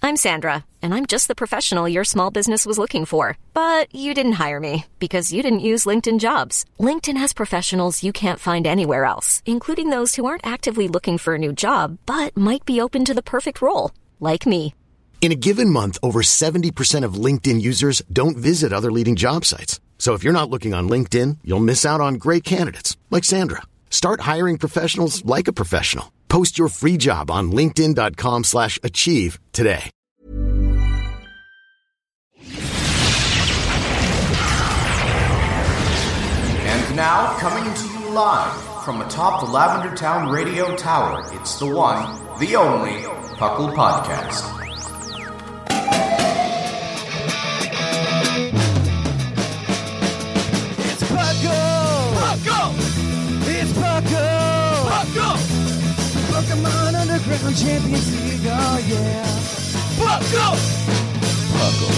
I'm Sandra, and I'm just the professional your small business was looking for. But you didn't hire me because you didn't use LinkedIn Jobs. LinkedIn has professionals you can't find anywhere else, including those who aren't actively looking for a new job, but might be open to the perfect role, like me. In a given month, over 70% of LinkedIn users don't visit other leading job sites. So if you're not looking on LinkedIn, you'll miss out on great candidates like Sandra. Start hiring professionals like a professional. Post your free job on linkedin.com/achieve today. And now, coming to you live from atop the Lavender Town Radio Tower, it's the one, the only, Puckle Podcast. It's Puckle! Puckle! It's Puckle! Puckle! Pokemon Underground Champions League, oh yeah! Puckle! Puckle.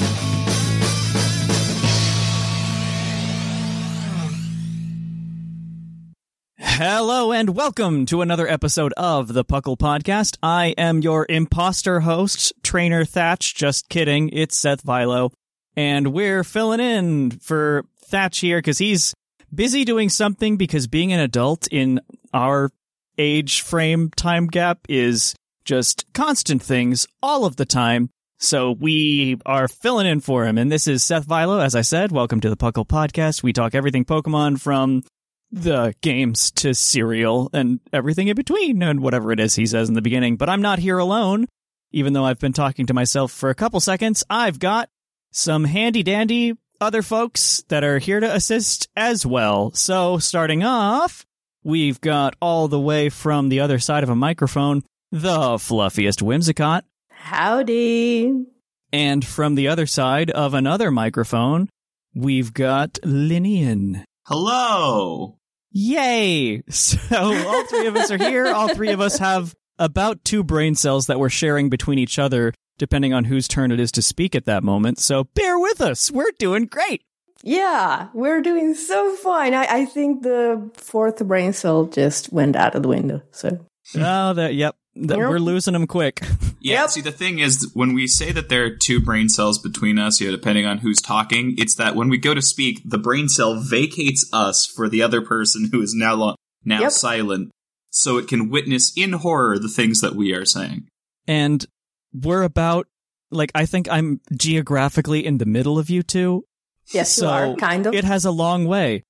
Hello and welcome to another episode of the Puckle Podcast. I am your imposter host, Trainer Thatch. Just kidding, it's Seth Vilo. And we're filling in for Thatch here because he's busy doing something, because being an adult in our age frame time gap is just constant things all of the time. So we are filling in for him. And this is Seth Vilo, as I said. Welcome to the Puckle Podcast. We talk everything Pokemon, from the games to cereal and everything in between and whatever it is he says in the beginning. But I'm not here alone. Even though I've been talking to myself for a couple seconds, I've got some handy-dandy other folks that are here to assist as well. So starting off, we've got all the way from the other side of a microphone, the fluffiest Whimsicott. Howdy. And from the other side of another microphone, we've got Linian. Hello. Yay! So all three of us are here. All three of us have about 2 brain cells that we're sharing between each other, depending on whose turn it is to speak at that moment. So bear with us. We're doing great. Yeah, we're doing so fine. I think the 4th brain cell just went out of the window. So. We're losing them quick. Yeah, see, the thing is, when we say that there are 2 brain cells between us, depending on who's talking, it's that when we go to speak, the brain cell vacates us for the other person who is now silent, so it can witness in horror the things that we are saying. And we're about, I think I'm geographically in the middle of you two. Yes, you are, kind of. It has a long way.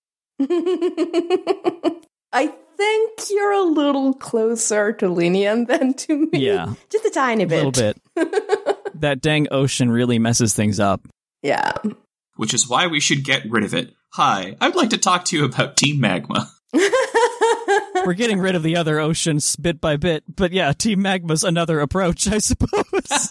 I think you're a little closer to Linian than to me. Yeah. Just a tiny bit. A little bit. That dang ocean really messes things up. Yeah. Which is why we should get rid of it. Hi, I'd like to talk to you about Team Magma. We're getting rid of the other oceans bit by bit, but yeah, Team Magma's another approach, I suppose.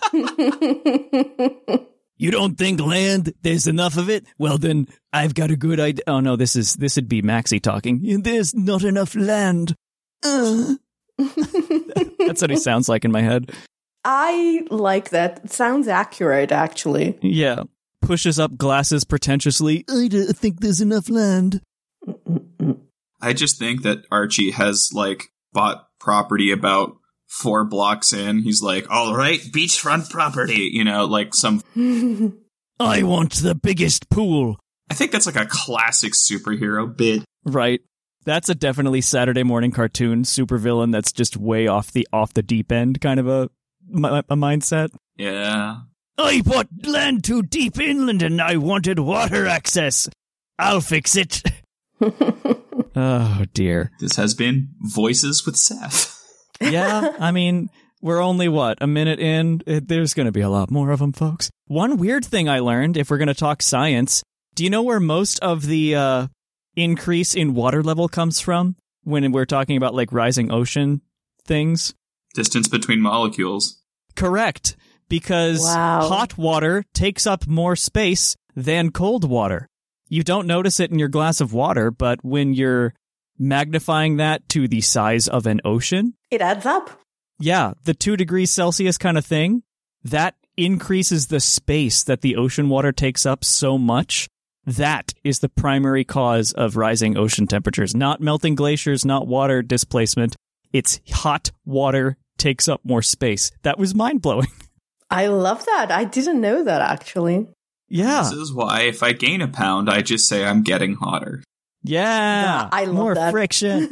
You don't think land, there's enough of it? Well then, I've got a good idea. Oh no, this would be Maxie talking. There's not enough land. That's what he sounds like in my head. I like that. It sounds accurate, actually. Yeah. Pushes up glasses pretentiously. I don't think there's enough land. I just think that Archie has, bought property about 4 blocks in. He's like, all right, beachfront property, some... I want the biggest pool. I think that's a classic superhero bit. Right. That's a definitely Saturday morning cartoon supervillain that's just way off the deep end kind of a mindset. Yeah. I bought land too deep inland and I wanted water access. I'll fix it. Oh, dear. This has been Voices with Seth. Yeah, I mean, we're only, a minute in? There's going to be a lot more of them, folks. One weird thing I learned, if we're going to talk science, do you know where most of the increase in water level comes from when we're talking about, rising ocean things? Distance between molecules. Correct, because hot water takes up more space than cold water. You don't notice it in your glass of water, but when you're magnifying that to the size of an ocean, it adds up. Yeah, the 2 degrees Celsius kind of thing, that increases the space that the ocean water takes up so much. That is the primary cause of rising ocean temperatures. Not melting glaciers, not water displacement. It's hot water takes up more space. That was mind-blowing. I love that. I didn't know that, actually. Yeah. This is why if I gain a pound, I just say I'm getting hotter. Yeah. I love More that. friction.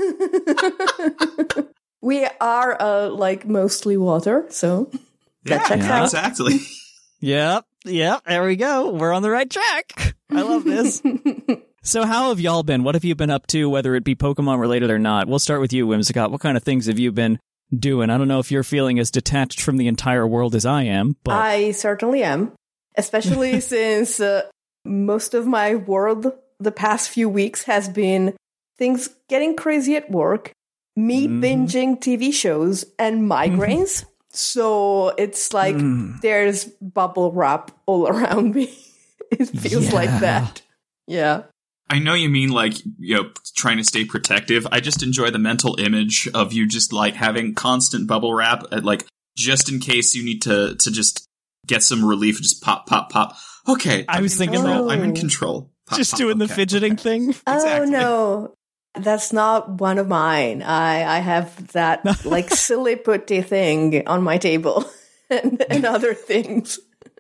We are mostly water, so that checks out. Exactly. Yep. There we go. We're on the right track. I love this. So how have y'all been? What have you been up to, whether it be Pokemon related or not? We'll start with you, Whimsicott. What kind of things have you been doing? I don't know if you're feeling as detached from the entire world as I am, but I certainly am, especially since most of my world the past few weeks has been things getting crazy at work, me binging TV shows, and migraines. So it's like there's bubble wrap all around me. It feels like that. Yeah. I know you mean trying to stay protective. I just enjoy the mental image of you just having constant bubble wrap at just in case you need to just get some relief. Just pop, pop, pop. Okay. I was thinking that. I'm in control. Pop, just pop, doing the fidgeting thing. Oh, no. That's not one of mine. I have that silly putty thing on my table and other things.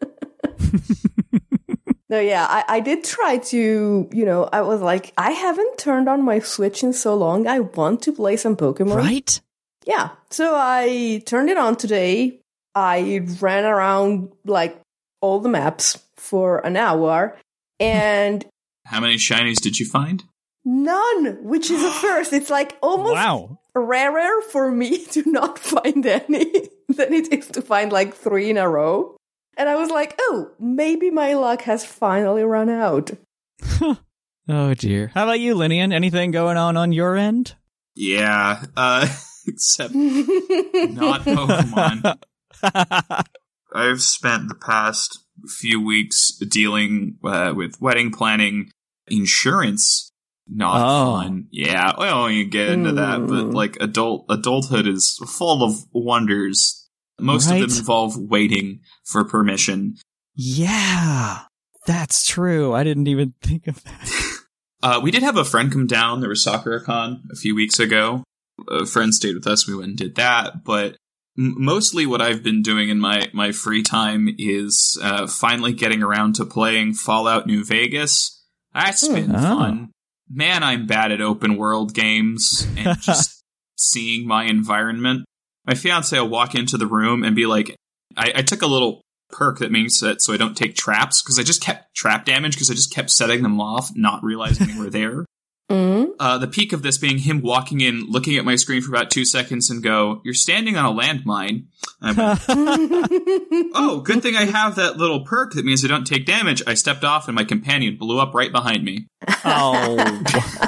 No, yeah, I did try to, I was like, I haven't turned on my Switch in so long. I want to play some Pokemon. Right? Yeah. So I turned it on today. I ran around all the maps for an hour. And how many shinies did you find? None, which is a first. It's almost rarer for me to not find any than it is to find 3 in a row. And I was like, oh, maybe my luck has finally run out. Oh, dear. How about you, Linian? Anything going on your end? Yeah, except not Pokemon. I've spent the past few weeks dealing with wedding planning, insurance. Not fun. Yeah, I don't even get into that, but adulthood is full of wonders. Most of them involve waiting for permission. Yeah, that's true. I didn't even think of that. We did have a friend come down. There was SoccerCon a few weeks ago. A friend stayed with us. We went and did that. But mostly what I've been doing in my free time is finally getting around to playing Fallout New Vegas. That's been fun. Man, I'm bad at open world games and just seeing my environment. My fiance will walk into the room and be like, I took a little perk that means that so I don't take traps, because I just kept trap damage because I just kept setting them off, not realizing they were there. The peak of this being him walking in, looking at my screen for about 2 seconds and go, "You're standing on a landmine." And I went, oh, good thing I have that little perk that means I don't take damage. I stepped off and my companion blew up right behind me. Oh.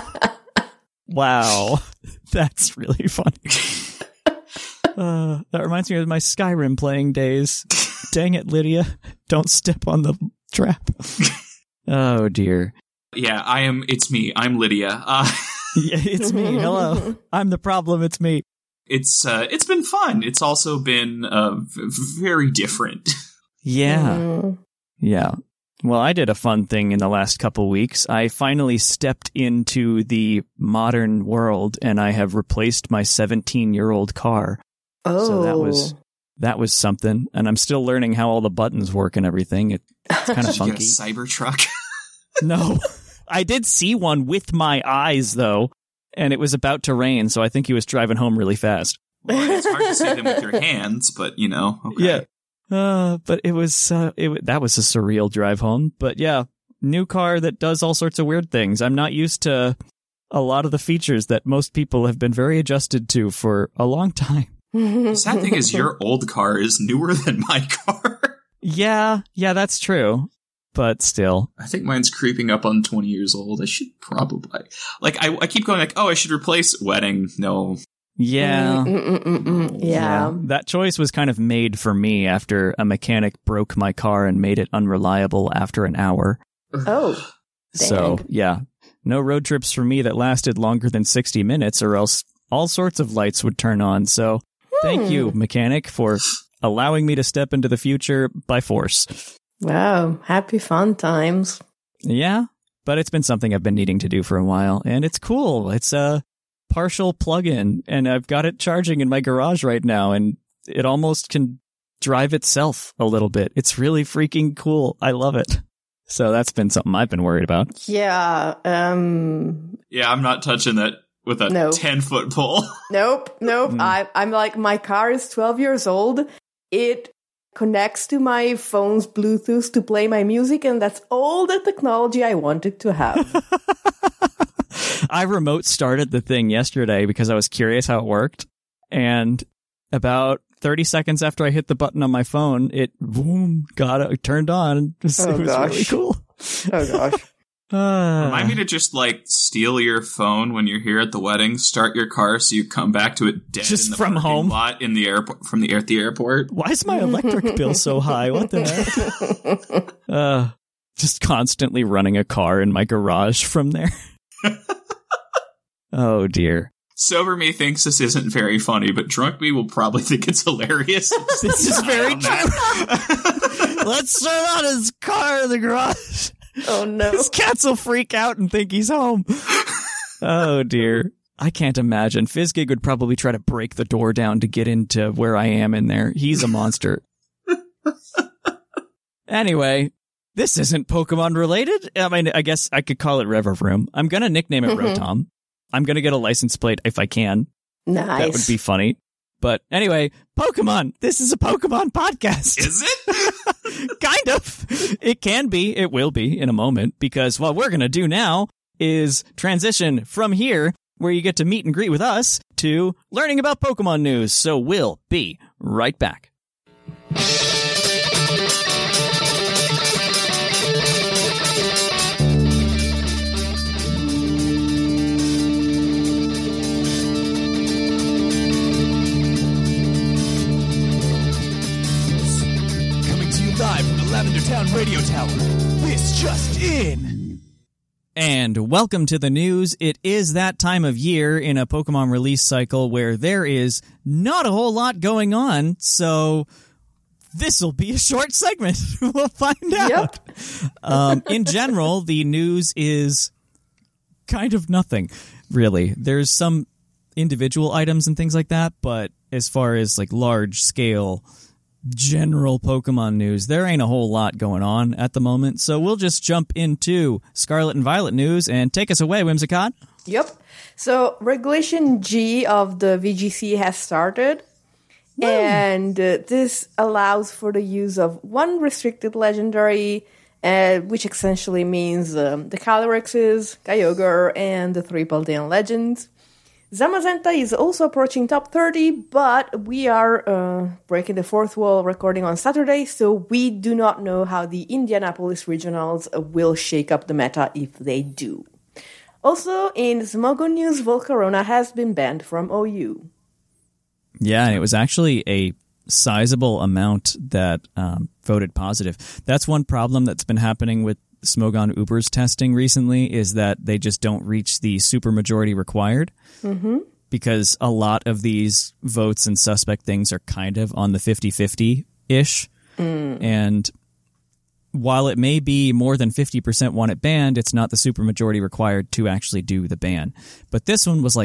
Wow. That's really funny. That reminds me of my Skyrim playing days. Dang it, Lydia. Don't step on the trap. Oh, dear. Yeah, it's me. I'm Lydia. Yeah, it's me. Hello. I'm the problem. It's me. It's been fun. It's also been very different. Yeah. Yeah. Well, I did a fun thing in the last couple weeks. I finally stepped into the modern world, and I have replaced my 17-year-old car. Oh. So that was something, and I'm still learning how all the buttons work and everything. It's kind of funky. Did you get a Cybertruck? No. I did see one with my eyes, though, and it was about to rain, so I think he was driving home really fast. Well, it's hard to see them with your hands, but, okay. Yeah. But it was that was a surreal drive home. But yeah, new car that does all sorts of weird things. I'm not used to a lot of the features that most people have been very adjusted to for a long time. The sad thing is your old car is newer than my car. Yeah, that's true. But still. I think mine's creeping up on 20 years old. I should probably... I keep going I should replace wedding. No. Yeah. Yeah. That choice was kind of made for me after a mechanic broke my car and made it unreliable after an hour. Oh. So, yeah. No road trips for me that lasted longer than 60 minutes, or else all sorts of lights would turn on. So, thank you, mechanic, for allowing me to step into the future by force. Wow. Happy fun times. Yeah. But it's been something I've been needing to do for a while, and it's cool. It's a partial plug-in, and I've got it charging in my garage right now, and it almost can drive itself a little bit. It's really freaking cool. I love it. So that's been something I've been worried about. Yeah. Yeah, I'm not touching that with a 10-foot pole. Nope. I'm like, my car is 12 years old. It connects to my phone's Bluetooth to play my music, and that's all the technology I wanted to have. I remote started the thing yesterday because I was curious how it worked, and about 30 seconds after I hit the button on my phone, it turned on. It was really cool. Oh gosh. Remind me to just steal your phone when you're here at the wedding, start your car so you come back to it dead just in the from home lot in the airport from the airport. Why is my electric bill so high? What the heck? Just constantly running a car in my garage from there. Oh dear. Sober me thinks this isn't very funny, but drunk me will probably think it's hilarious. This is very true. Let's turn on his car in the garage. Oh no. His cats will freak out and think he's home. Oh dear. I can't imagine. Fizzgig would probably try to break the door down to get into where I am in there. He's a monster. Anyway, this isn't Pokemon related. I mean, I guess I could call it Rever Room. I'm going to nickname it Rotom. I'm going to get a license plate if I can. Nice. That would be funny. But anyway, Pokemon. This is a Pokemon podcast. Is it? Kind of. It can be. It will be in a moment, because what we're going to do now is transition from here, where you get to meet and greet with us, to learning about Pokemon news. So we'll be right back. Live from the Lavender Town Radio Tower. This just in. And welcome to the news. It is that time of year in a Pokemon release cycle where there is not a whole lot going on, so this will be a short segment. We'll find out. Yep. In general, the news is kind of nothing, really. There's some individual items and things like that, but as far as large-scale general Pokemon news, there ain't a whole lot going on at the moment, so we'll just jump into Scarlet and Violet news and take us away, Whimsicott. Yep. So Regulation G of the VGC has started, and this allows for the use of one restricted legendary, which essentially means the Calyrexes, Kyogre, and the 3 Paldean legends. Zamazenta is also approaching top 30, but we are breaking the fourth wall recording on Saturday, so we do not know how the Indianapolis Regionals will shake up the meta if they do. Also, in Smogon news, Volcarona has been banned from OU. Yeah, and it was actually a sizable amount that voted positive. That's one problem that's been happening with Smogon Uber's testing recently, is that they just don't reach the supermajority required, because a lot of these votes and suspect things are kind of on the 50-50-ish. And while it may be more than 50% want it banned, it's not the supermajority required to actually do the ban. But this one was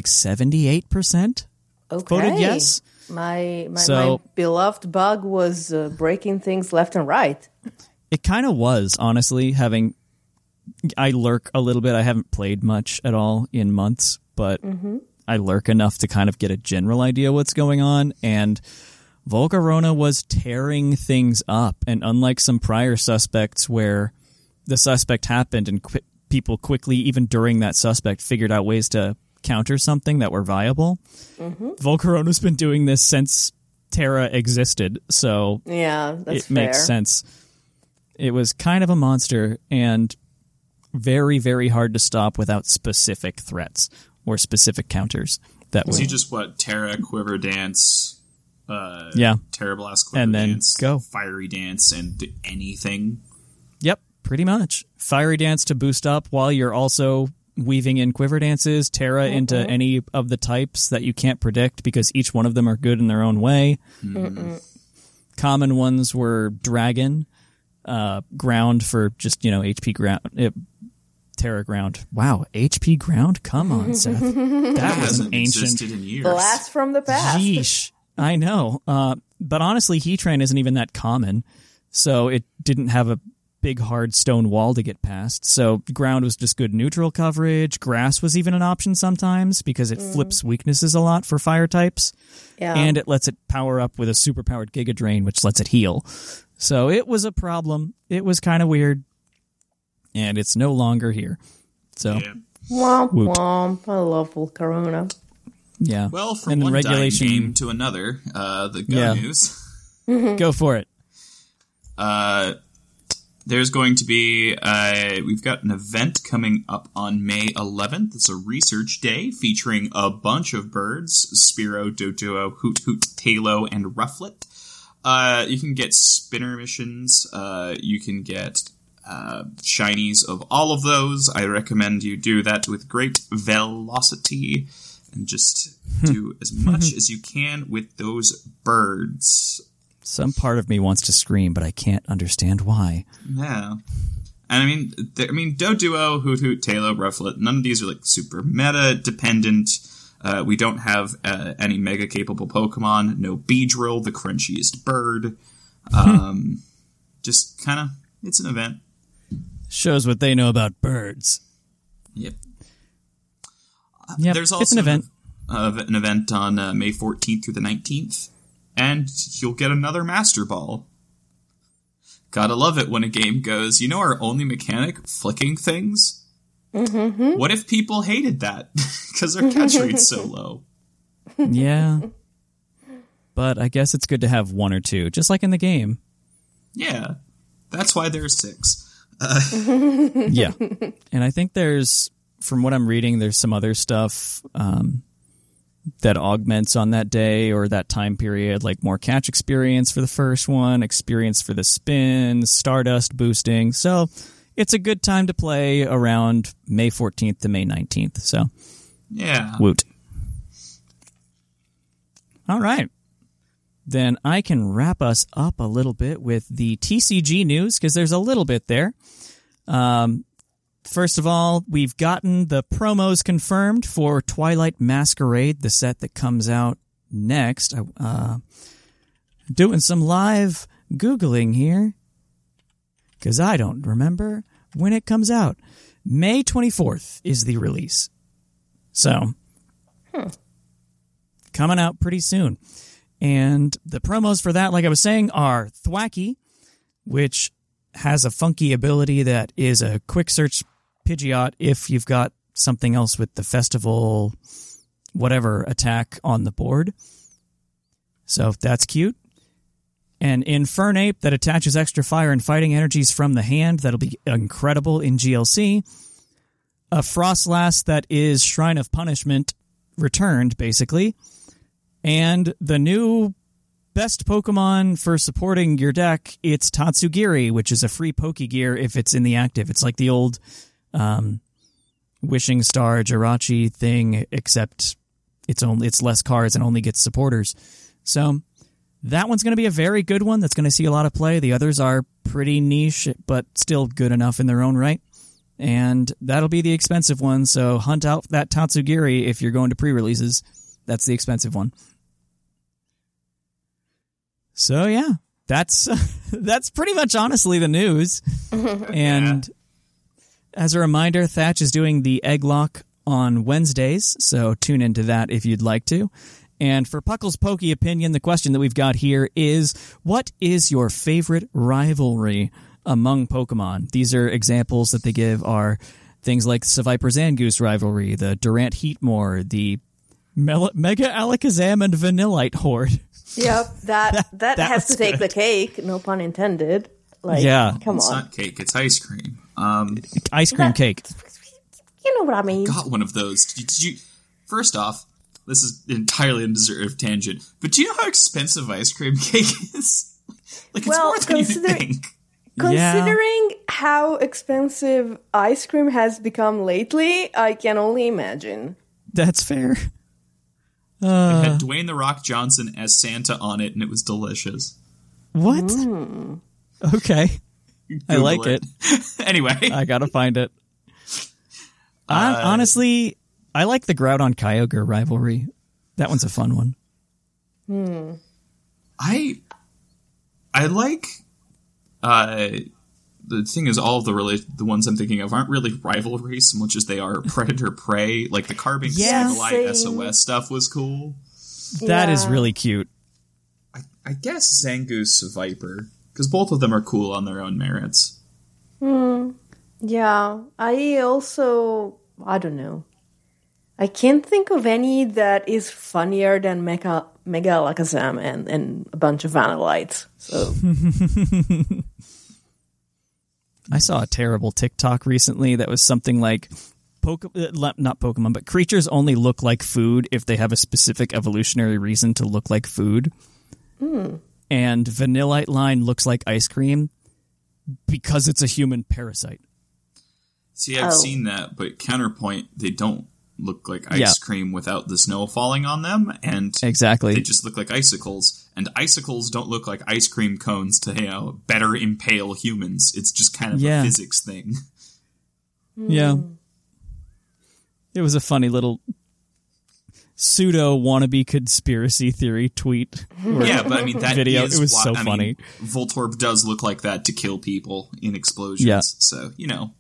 78% voted yes. My beloved bug was breaking things left and right. It kind of was, honestly, I lurk a little bit. I haven't played much at all in months, but I lurk enough to kind of get a general idea what's going on, and Volcarona was tearing things up, and unlike some prior suspects where the suspect happened and people quickly, even during that suspect, figured out ways to counter something that were viable, Volcarona's been doing this since Terra existed, so it makes sense. It was kind of a monster and very, very hard to stop without specific threats or specific counters. Was he just Terra, Quiver Dance, Terra Blast, Quiver and then Dance, go Fiery Dance, and anything? Yep, pretty much. Fiery Dance to boost up while you're also weaving in Quiver Dances, Terra into any of the types that you can't predict because each one of them are good in their own way. Common ones were Dragon, Ground for just, HP Ground, Terra Ground. Wow, HP Ground? Come on, Seth. That was an ancient in years. Blast from the past. Yeesh. I know. But honestly, Heatran isn't even that common, so it didn't have a big hard stone wall to get past. So ground was just good neutral coverage. Grass was even an option sometimes because it flips weaknesses a lot for fire types. Yeah. And it lets it power up with a super powered Giga Drain, which lets it heal. So it was a problem. It was kind of weird. And it's no longer here. So Womp womp. I love Volcarona. Yeah. Well, from one regulation game to another, the Go news. Go for it. There's going to be, we've got an event coming up on May 11th. It's a research day featuring a bunch of birds, Spearow, Doduo, Hoot Hoot, Tailo, and Rufflet. You can get spinner missions. You can get shinies of all of those. I recommend you do that with great velocity and just do as much as you can with those birds. Some part of me wants to scream, but I can't understand why. Yeah. And I mean, Doduo, Hoot Hoot, Tailo, Rufflet, none of these are like super meta dependent. We don't have any mega capable Pokemon. No Beedrill, the crunchiest bird. Just kind of, it's an event. Shows what they know about birds. Yep. Yep, There's also it's an event. An event on May 14th through the 19th. And you'll get another Master Ball. Gotta love it when a game goes, you know our only mechanic? Flicking things? Mm-hmm. What if people hated that? Because their catch rate's so low. Yeah. But I guess it's good to have one or two, just like in the game. Yeah. That's why there's 6. Yeah. And I think there's, from what I'm reading, there's some other stuff that augments on that day or that time period, like more catch experience for the first one, experience for the spin, Stardust boosting. So it's a good time to play around May 14th to May 19th. So yeah. Woot. All right. Then I can wrap us up a little bit with the TCG news, because there's a little bit there. First of all, we've gotten the promos confirmed for Twilight Masquerade, the set that comes out next. Doing some live Googling here, because I don't remember when it comes out. May 24th is the release. So, coming out pretty soon. And the promos for that, like I was saying, are Thwackey, which has a funky ability that is a quick search Pidgeot if you've got something else with the festival whatever attack on the board. So that's cute. An Infernape that attaches extra fire and fighting energies from the hand. That'll be incredible in GLC. A Frostlass that is Shrine of Punishment returned, basically. And the new best Pokemon for supporting your deck, it's Tatsugiri, which is a free Pokegear if it's in the active. It's like the old Wishing Star Jirachi thing, except it's less cards and only gets supporters. So that one's going to be a very good one that's going to see a lot of play. The others are pretty niche, but still good enough in their own right. And that'll be the expensive one, so hunt out that Tatsugiri if you're going to pre-releases. That's the expensive one. So yeah, that's pretty much honestly the news. And as a reminder, Thatch is doing the Egg Lock on Wednesdays, so tune into that if you'd like to. And for Puckle's Pokey Opinion, the question that we've got here is, what is your favorite rivalry among Pokemon? These are examples that they give are things like Seviper Zangoose rivalry, the Durant Heatmore, the Mega Alakazam and Vanillite Horde. Yep, that has to take the cake, no pun intended. Like, yeah. Come it's on. not cake, it's ice cream. Ice cream cake. You know what I mean. Got one of those. Did you? First off, this is entirely a deserved tangent, but do you know how expensive ice cream cake is? Like, it's more than you think. Considering how expensive ice cream has become lately, I can only imagine. That's fair. It had Dwayne The Rock Johnson as Santa on it, and it was delicious. What? Okay. I like it. Anyway. I gotta find it. Honestly, I like the Groudon Kyogre rivalry. That one's a fun one. I like the thing is all of the ones I'm thinking of aren't really rivalries so much as they are predator prey. Like the Carbink Sableye SOS stuff was cool. That is really cute. I guess Zangoose Viper, because both of them are cool on their own merits. Yeah, I don't know. I can't think of any that is funnier than Mega Alakazam and a bunch of Vanillites. So I saw a terrible TikTok recently that was something like not Pokemon, but creatures only look like food if they have a specific evolutionary reason to look like food. And Vanillite line looks like ice cream because it's a human parasite. See, I've seen that, but counterpoint, they don't look like ice cream without the snow falling on them, and exactly, they just look like icicles, and icicles don't look like ice cream cones to better impale humans. It's just kind of a physics thing. Yeah. It was a funny little pseudo wannabe conspiracy theory tweet. Yeah, but I mean that video. Is it was so funny. Voltorb does look like that to kill people in explosions. So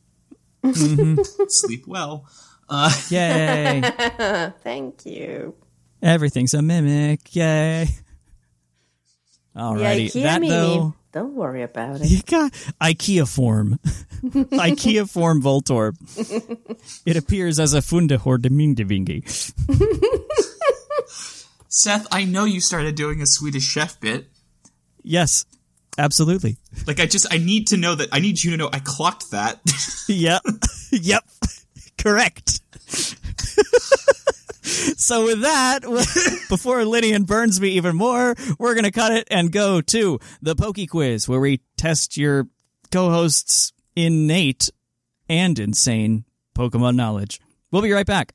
sleep well. Yay! Thank you. Everything's a mimic. Yay! Alrighty, that though. Don't worry about it. You got IKEA form. IKEA form Voltorb. It appears as a Fundahordemindevingi. Seth, I know you started doing a Swedish Chef bit. Yes, absolutely. Like, I need to know that. I need you to know I clocked that. Yep. Yep. Correct. So with that, before Lydian burns me even more, we're going to cut it and go to the Poke Quiz, where we test your co-hosts' innate and insane Pokemon knowledge. We'll be right back.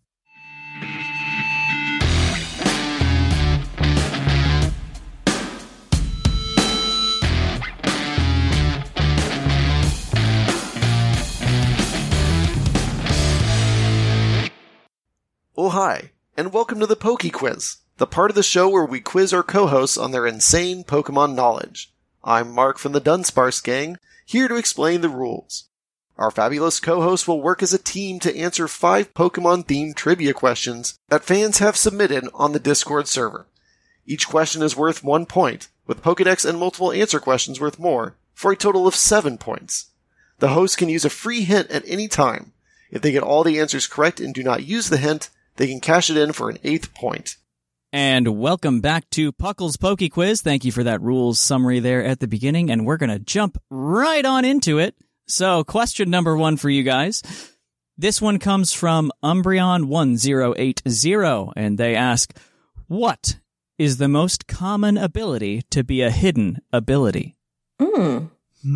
Oh, hi, and welcome to the Poke Quiz, the part of the show where we quiz our co-hosts on their insane Pokemon knowledge. I'm Mark from the Dunsparce Gang, here to explain the rules. Our fabulous co-hosts will work as a team to answer 5 Pokemon-themed trivia questions that fans have submitted on the Discord server. Each question is worth 1 point, with Pokedex and multiple answer questions worth more, for a total of 7 points. The host can use a free hint at any time. If they get all the answers correct and do not use the hint, they can cash it in for an 8th point. And welcome back to Puckle's Poke Quiz. Thank you for that rules summary there at the beginning, and we're going to jump right on into it. So, question number 1 for you guys. This one comes from Umbreon1080, and they ask, what is the most common ability to be a hidden ability? Well,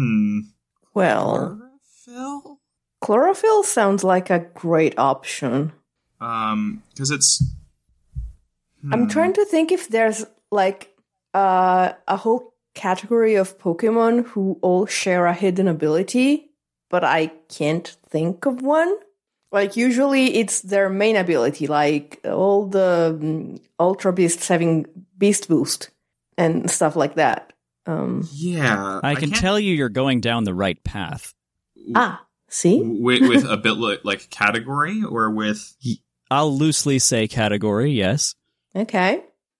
Chlorophyll? Chlorophyll sounds like a great option. Because it's... I'm trying to think if there's, like, a whole category of Pokemon who all share a hidden ability, but I can't think of one. Like, usually it's their main ability, like all the Ultra Beasts having Beast Boost and stuff like that. Yeah. I can tell you're going down the right path. See? With a bit like category, or with... I'll loosely say category, yes. Okay.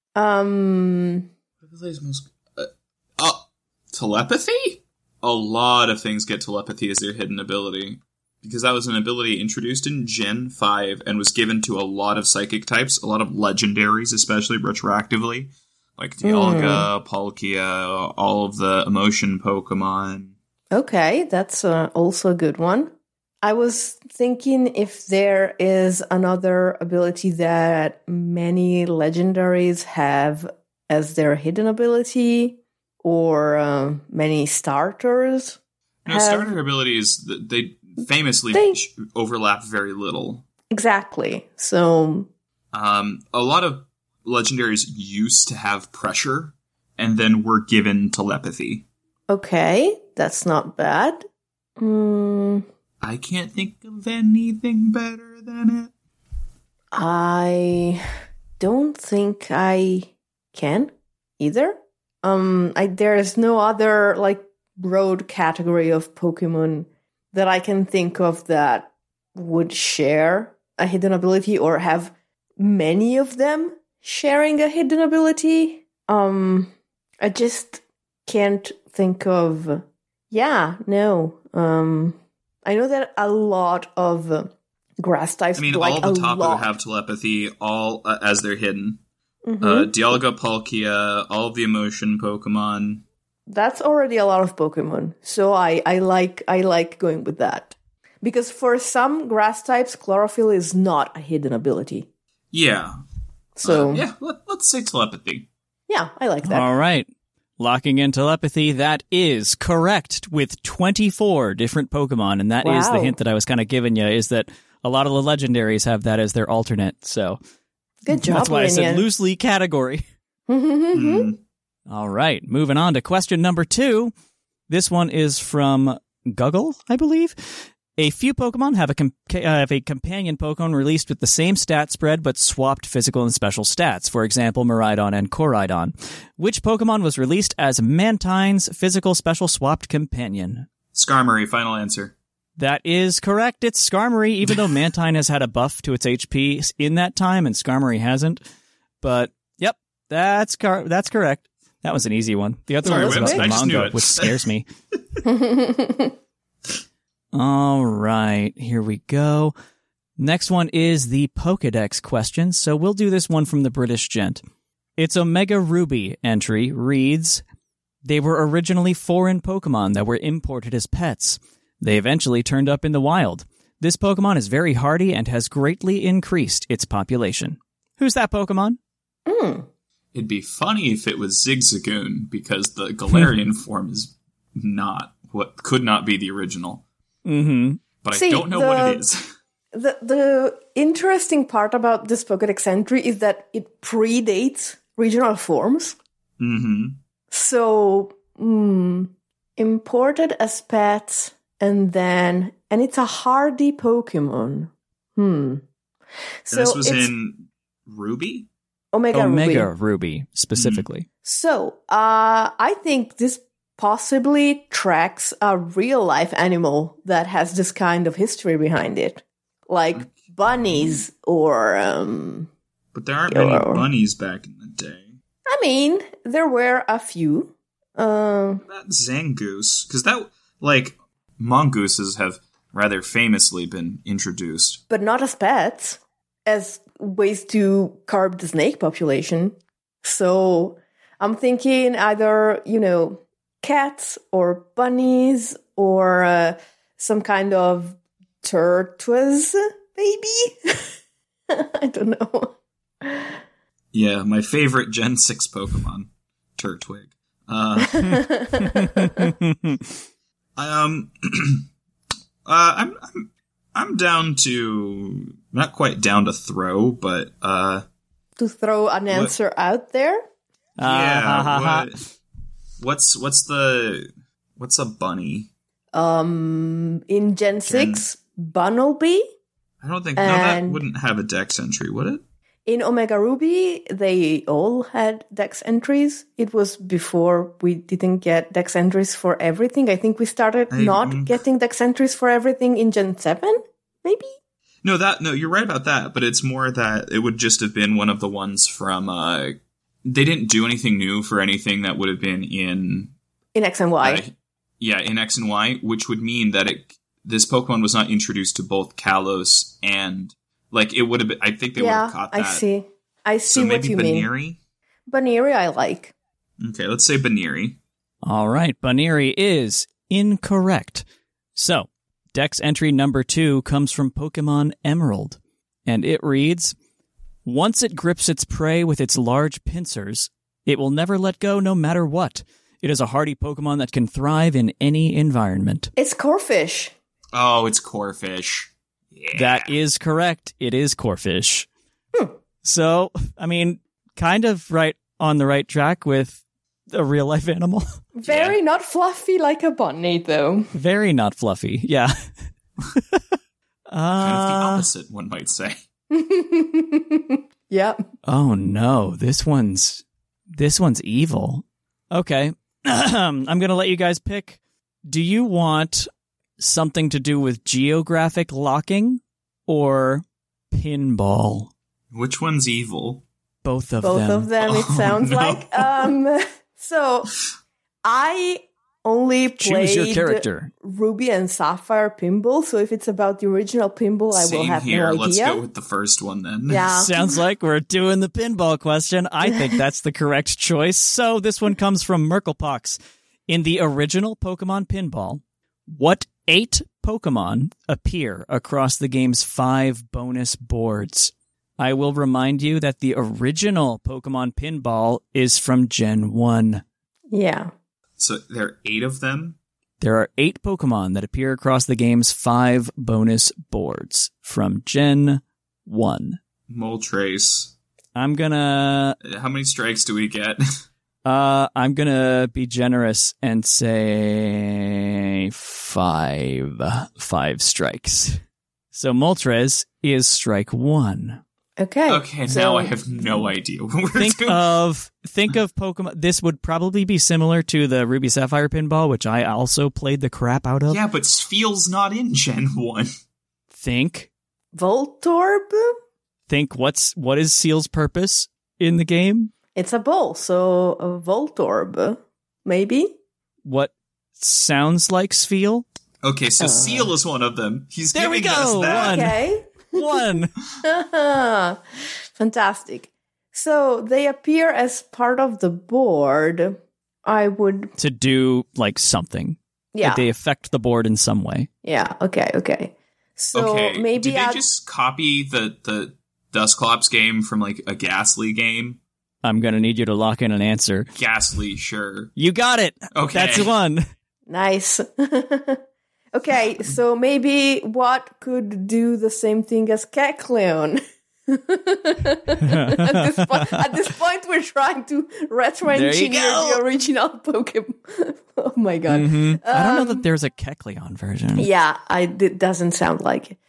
Telepathy? A lot of things get telepathy as their hidden ability. Because that was an ability introduced in Gen 5 and was given to a lot of psychic types, a lot of legendaries, especially retroactively. Like Dialga, Palkia, all of the emotion Pokemon. Okay, that's also a good one. I was thinking if there is another ability that many legendaries have as their hidden ability, or many starters. No, starter abilities, they famously overlap very little. Exactly. So... a lot of legendaries used to have pressure, and then were given telepathy. Okay, that's not bad. I can't think of anything better than it. I don't think I can either. There is no other like broad category of Pokemon that I can think of that would share a hidden ability or have many of them sharing a hidden ability. I just can't think of. Yeah, no. I know that a lot of grass types. I mean, like all the a Tapu lot. have telepathy, all as they're hidden. Mhm. Dialga, Palkia, all of the emotion Pokemon. That's already a lot of Pokemon, so I like going with that. Because for some grass types, Chlorophyll is not a hidden ability. Yeah. So let's say telepathy. yeah, I like that. All right. Locking in telepathy, that is correct with 24 different Pokemon. And that is the Wow. hint that I was kind of giving you, is that a lot of the legendaries have that as their alternate. So Good job, that's why I said Linian. loosely category. All right. Moving on to question number 2. This one is from Guggle, I believe. A few Pokemon have a companion Pokemon released with the same stat spread but swapped physical and special stats. For example, Miraidon and Koraidon. Which Pokemon was released as Mantine's physical special swapped companion? Skarmory, final answer. That is correct. It's Skarmory, even though Mantine has had a buff to its HP in that time and Skarmory hasn't. But, yep, that's correct. That was an easy one. The other Sorry, one was Wims, about I just knew Mongo, it. which scares me. All right, here we go. Next one is the Pokedex question, so we'll do this one from the British gent. Its Omega Ruby entry reads, they were originally foreign Pokemon that were imported as pets. They eventually turned up in the wild. This Pokemon is very hardy and has greatly increased its population. Who's that Pokemon? It'd be funny if it was Zigzagoon, because the Galarian form is could not be the original. Mm-hmm. But See, I don't know what it is. The interesting part about this Pokedex entry is that it predates regional forms. Mm-hmm. So, imported as pets, and it's a hardy Pokemon. So This was it's in Ruby? Omega Ruby. Ruby, specifically. So, I think this possibly tracks a real-life animal that has this kind of history behind it. Like bunnies or... But there aren't many bunnies back in the day. I mean, there were a few. That Zangoose, because mongooses have rather famously been introduced. But not as pets, as ways to curb the snake population. So I'm thinking either, cats or bunnies or some kind of tortoise, maybe? I don't know. Yeah, my favorite Gen 6 Pokemon, Turtwig. I'm down to, not quite down to throw, but to throw an answer out there? Yeah. What's a bunny? In Gen 6, Bunnelby. I don't think that wouldn't have a Dex entry, would it? In Omega Ruby, they all had Dex entries. It was before we didn't get Dex entries for everything. I think we started not getting Dex entries for everything in Gen 7, maybe? No, you're right about that, but it's more that it would just have been one of the ones from, they didn't do anything new for anything that would have been in X and Y. In X and Y, which would mean that this Pokemon was not introduced to both Kalos and, it would have been, I think they would have caught that. I see what you mean. Baneri? Baneri I like. Okay, let's say Baneri. All right, Baneri is incorrect. So, Dex entry number 2 comes from Pokemon Emerald, and it reads, once it grips its prey with its large pincers, it will never let go no matter what. It is a hardy Pokemon that can thrive in any environment. It's Corphish. Oh, it's Corphish. Yeah. That is correct. It is Corphish. So, I mean, kind of right on the right track with a real-life animal. Very not fluffy like a bunny, though. Very not fluffy, yeah. Kind of the opposite, one might say. Yeah. Oh no, this one's evil. Okay. I'm going to let you guys pick. Do you want something to do with geographic locking or pinball? Which one's evil? Both of Both them. of them, it sounds no. like. So, I only played Choose your character. Ruby and Sapphire pinball, so if it's about the original pinball, I will Same have here. no idea. Let's go with the first one then. Yeah. Sounds like we're doing the pinball question. I think that's the correct choice. So this one comes from Merklepox. In the original Pokemon Pinball, what 8 Pokemon appear across the game's 5 bonus boards? I will remind you that the original Pokemon Pinball is from Gen 1. Yeah. So there are 8 of them? There are 8 Pokemon that appear across the game's 5 bonus boards from Gen 1. Moltres. I'm gonna... How many strikes do we get? I'm gonna be generous and say 5 strikes. So Moltres is strike 1. Okay. Okay, so now I have no idea what we're Think doing. of Pokemon. This would probably be similar to the Ruby Sapphire pinball, which I also played the crap out of. Yeah, but Spheal's not in Gen 1. Think Voltorb? what is Seal's purpose in the game? It's a ball, so a Voltorb. Maybe? What sounds like Spheal? Okay, so Seal is one of them. He's There we giving us go, that. one. Okay. 1. Fantastic. So they appear as part of the board. I would... To do like something. Yeah. Like they affect the board in some way. Yeah, okay. So Okay, maybe did they just copy the Dusclops game from like a Ghastly game? I'm going to need you to lock in an answer. Ghastly, sure. You got it. Okay. That's one. Nice. Okay, so maybe what could do the same thing as Kecleon? At this point, we're trying to retro-engineer the original Pokemon. Oh my god. Mm-hmm. I don't know that there's a Kecleon version. Yeah, it doesn't sound like it.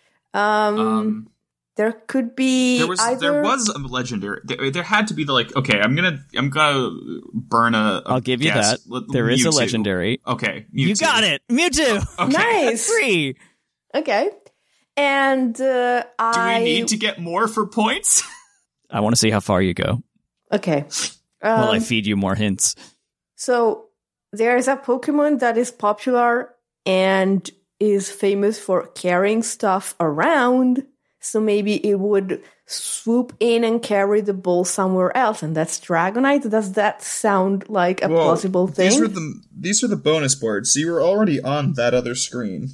There could be there was a legendary. There had to be the like. Okay, I'm gonna burn a I'll give you guess. that. There is a Mewtwo. legendary. Okay, Mewtwo. You got it. Mewtwo. Okay. Nice. 3. Okay. And Do we need to get more for points? I want to see how far you go. Okay. While I feed you more hints. So there's a Pokemon that is popular and is famous for carrying stuff around. So maybe it would swoop in and carry the ball somewhere else, and that's Dragonite. Does that sound like a plausible thing? These are the bonus boards. So you were already on that other screen.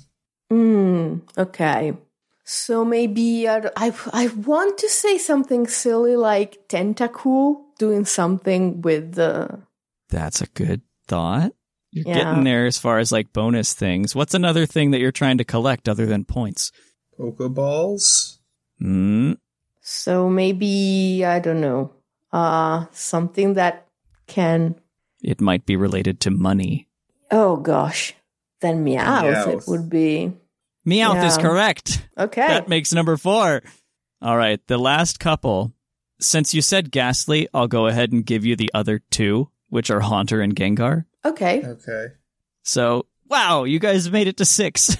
Okay. So maybe I want to say something silly like Tentacool doing something with the... That's a good thought. You're Yeah. getting there as far as like bonus things. What's another thing that you're trying to collect other than points? Pokeballs? So maybe, I don't know, something that can... It might be related to money. Oh gosh. Then Meowth, it would be... Meowth is Yeah. correct. Okay. That makes number 4. All right, the last couple. Since you said Ghastly, I'll go ahead and give you the other 2, which are Haunter and Gengar. Okay. Okay. So, wow, you guys made it to 6.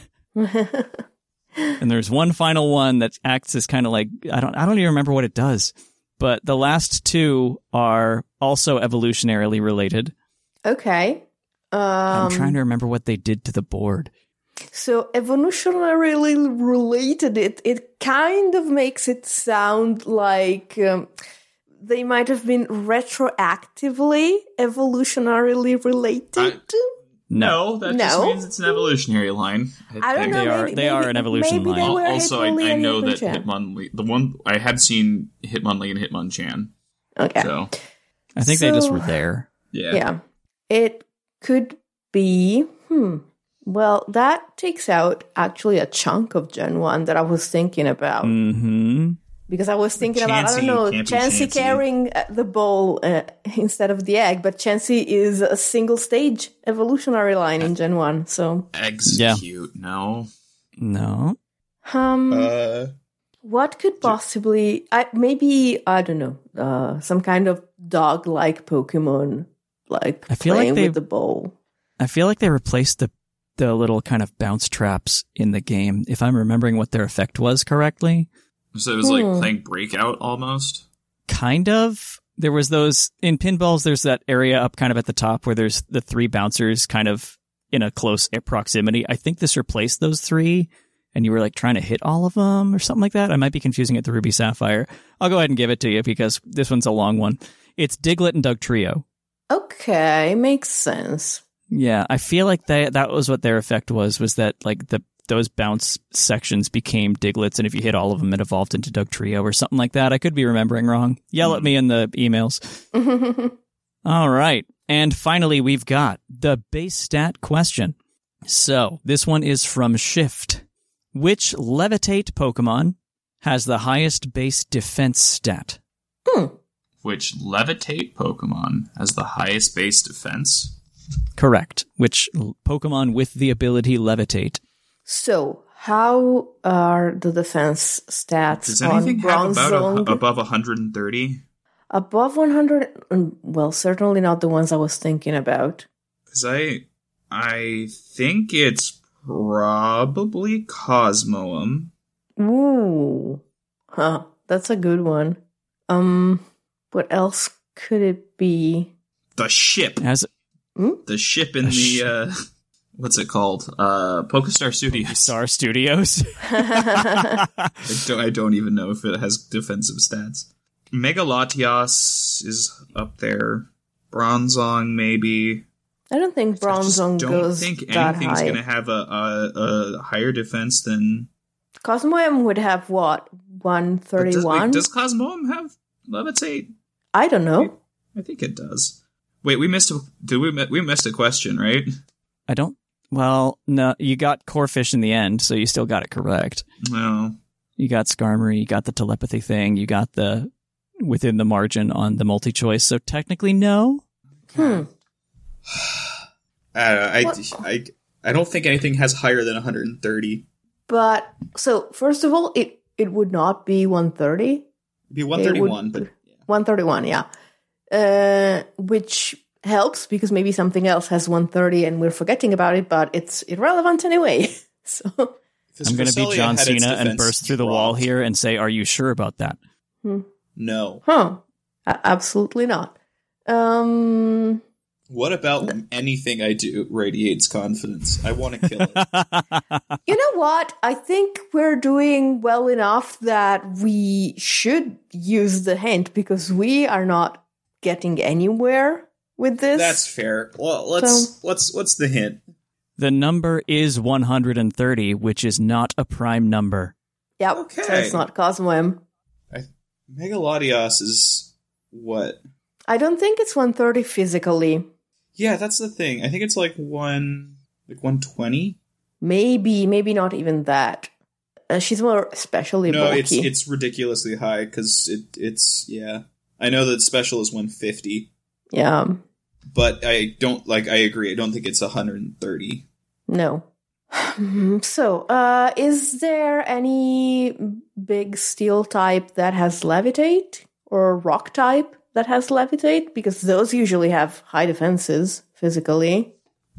And there's one final one that acts as kind of like, I don't even remember what it does. But the last 2 are also evolutionarily related. Okay. I'm trying to remember what they did to the board. So evolutionarily related, it kind of makes it sound like they might have been retroactively evolutionarily related. No, that No. just means it's an evolutionary line. I don't know. They are an evolution maybe line. They were Also, Hitmonlee I and know that Hitmonchan. Hitmonlee, the one I had seen Hitmonlee and Hitmonchan. Okay. So I think they just were there. Yeah. It could be, well, that takes out actually a chunk of Gen 1 that I was thinking about. Mm-hmm. Because I was thinking about, I don't Chansey, know, can't be Chansey Chansey. carrying the ball instead of the egg, but Chansey is a single stage evolutionary line in Gen 1, so. Execute, no. No. What could possibly, maybe, I don't know, some kind of dog-like Pokemon, like I feel playing like with the bow. I feel like they replaced the little kind of bounce traps in the game, if I'm remembering what their effect was correctly. So it was like playing Breakout almost? Kind of. There was those, in pinballs, there's that area up kind of at the top where there's the 3 bouncers kind of in a close proximity. I think this replaced those 3, and you were like trying to hit all of them or something like that. I might be confusing it with Ruby Sapphire. I'll go ahead and give it to you because this one's a long one. It's Diglett and Dugtrio. Okay, makes sense. Yeah, I feel like that was what their effect was that like those bounce sections became Digletts, and if you hit all of them, it evolved into Dugtrio or something like that. I could be remembering wrong. Yell at me in the emails. All right. And finally, we've got the base stat question. So this one is from Shift. Which Levitate Pokemon has the highest base defense stat? Which Levitate Pokemon has the highest base defense? Correct. Which Pokemon with the ability Levitate? So, how are the defense stats Does anything on have about Bronzong? above 130? Above 100? Well, certainly not the ones I was thinking about. Because I think it's probably Cosmoem. Ooh. Huh. That's a good one. What else could it be? The ship. The ship in the... what's it called? PokeStar Studios. Star Studios. I don't even know if it has defensive stats. Megalatios is up there. Bronzong, maybe. I don't think Bronzong goes that high. I don't think anything's going to have a higher defense than... Cosmoem would have, what, 131? Does Cosmoem have Levitate? I don't know. I think it does. Wait, we missed a question, right? I don't... Well, no, you got Corphish in the end, so you still got it correct. No. You got Skarmory, you got the telepathy thing, you got the within the margin on the multi-choice, so technically no. I don't think anything has higher than 130. But, so, first of all, it would not be 130. It'd be 131, but... Yeah. 131, yeah. Which helps, because maybe something else has 130 and we're forgetting about it, but it's irrelevant anyway. So I'm going to be John Cena and burst through the wall here and say, are you sure about that? No. Huh. Absolutely not. What about anything I do radiates confidence? I want to kill it. You know what? I think we're doing well enough that we should use the hint, because we are not getting anywhere with this. That's fair. Well, what's the hint? The number is 130, which is not a prime number. Yep. Okay. So it's not Cosmoem. Megalatios is what? I don't think it's 130 physically. Yeah, that's the thing. I think it's like 120. Maybe not even that. She's more especially bulky. No, it's ridiculously high because it's yeah. I know that special is 150. Yeah. But I agree. I don't think it's 130. No. So, is there any big steel type that has levitate? Or rock type that has levitate? Because those usually have high defenses, physically.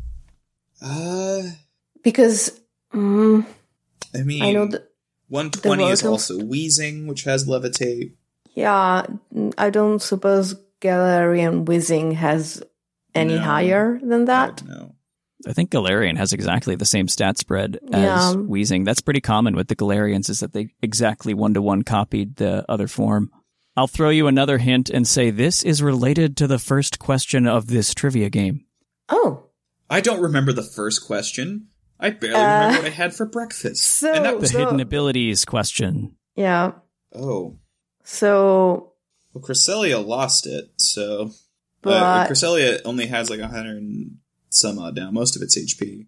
Because, I mean, I know 120 is also Wheezing, which has levitate. Yeah, I don't suppose Galarian Whizzing has any higher than that. No. I think Galarian has exactly the same stat spread as Wheezing. That's pretty common with the Galarians, is that they exactly 1-to-1 copied the other form. I'll throw you another hint and say this is related to the first question of this trivia game. Oh. I don't remember the first question. I barely remember what I had for breakfast. The hidden abilities question. Yeah. Oh. So... Well, Cresselia lost it, so... But Cresselia only has like 100 and some odd now. Most of it's HP.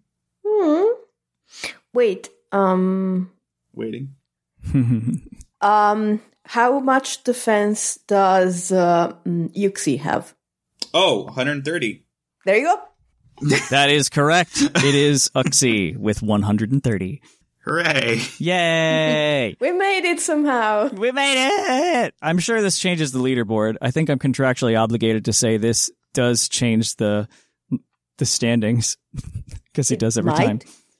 Wait. Waiting. How much defense does Uxie have? Oh, 130. There you go. That is correct. It is Uxie with 130. Hooray. Yay! We made it somehow. We made it! I'm sure this changes the leaderboard. I think I'm contractually obligated to say this does change the standings because he does every time.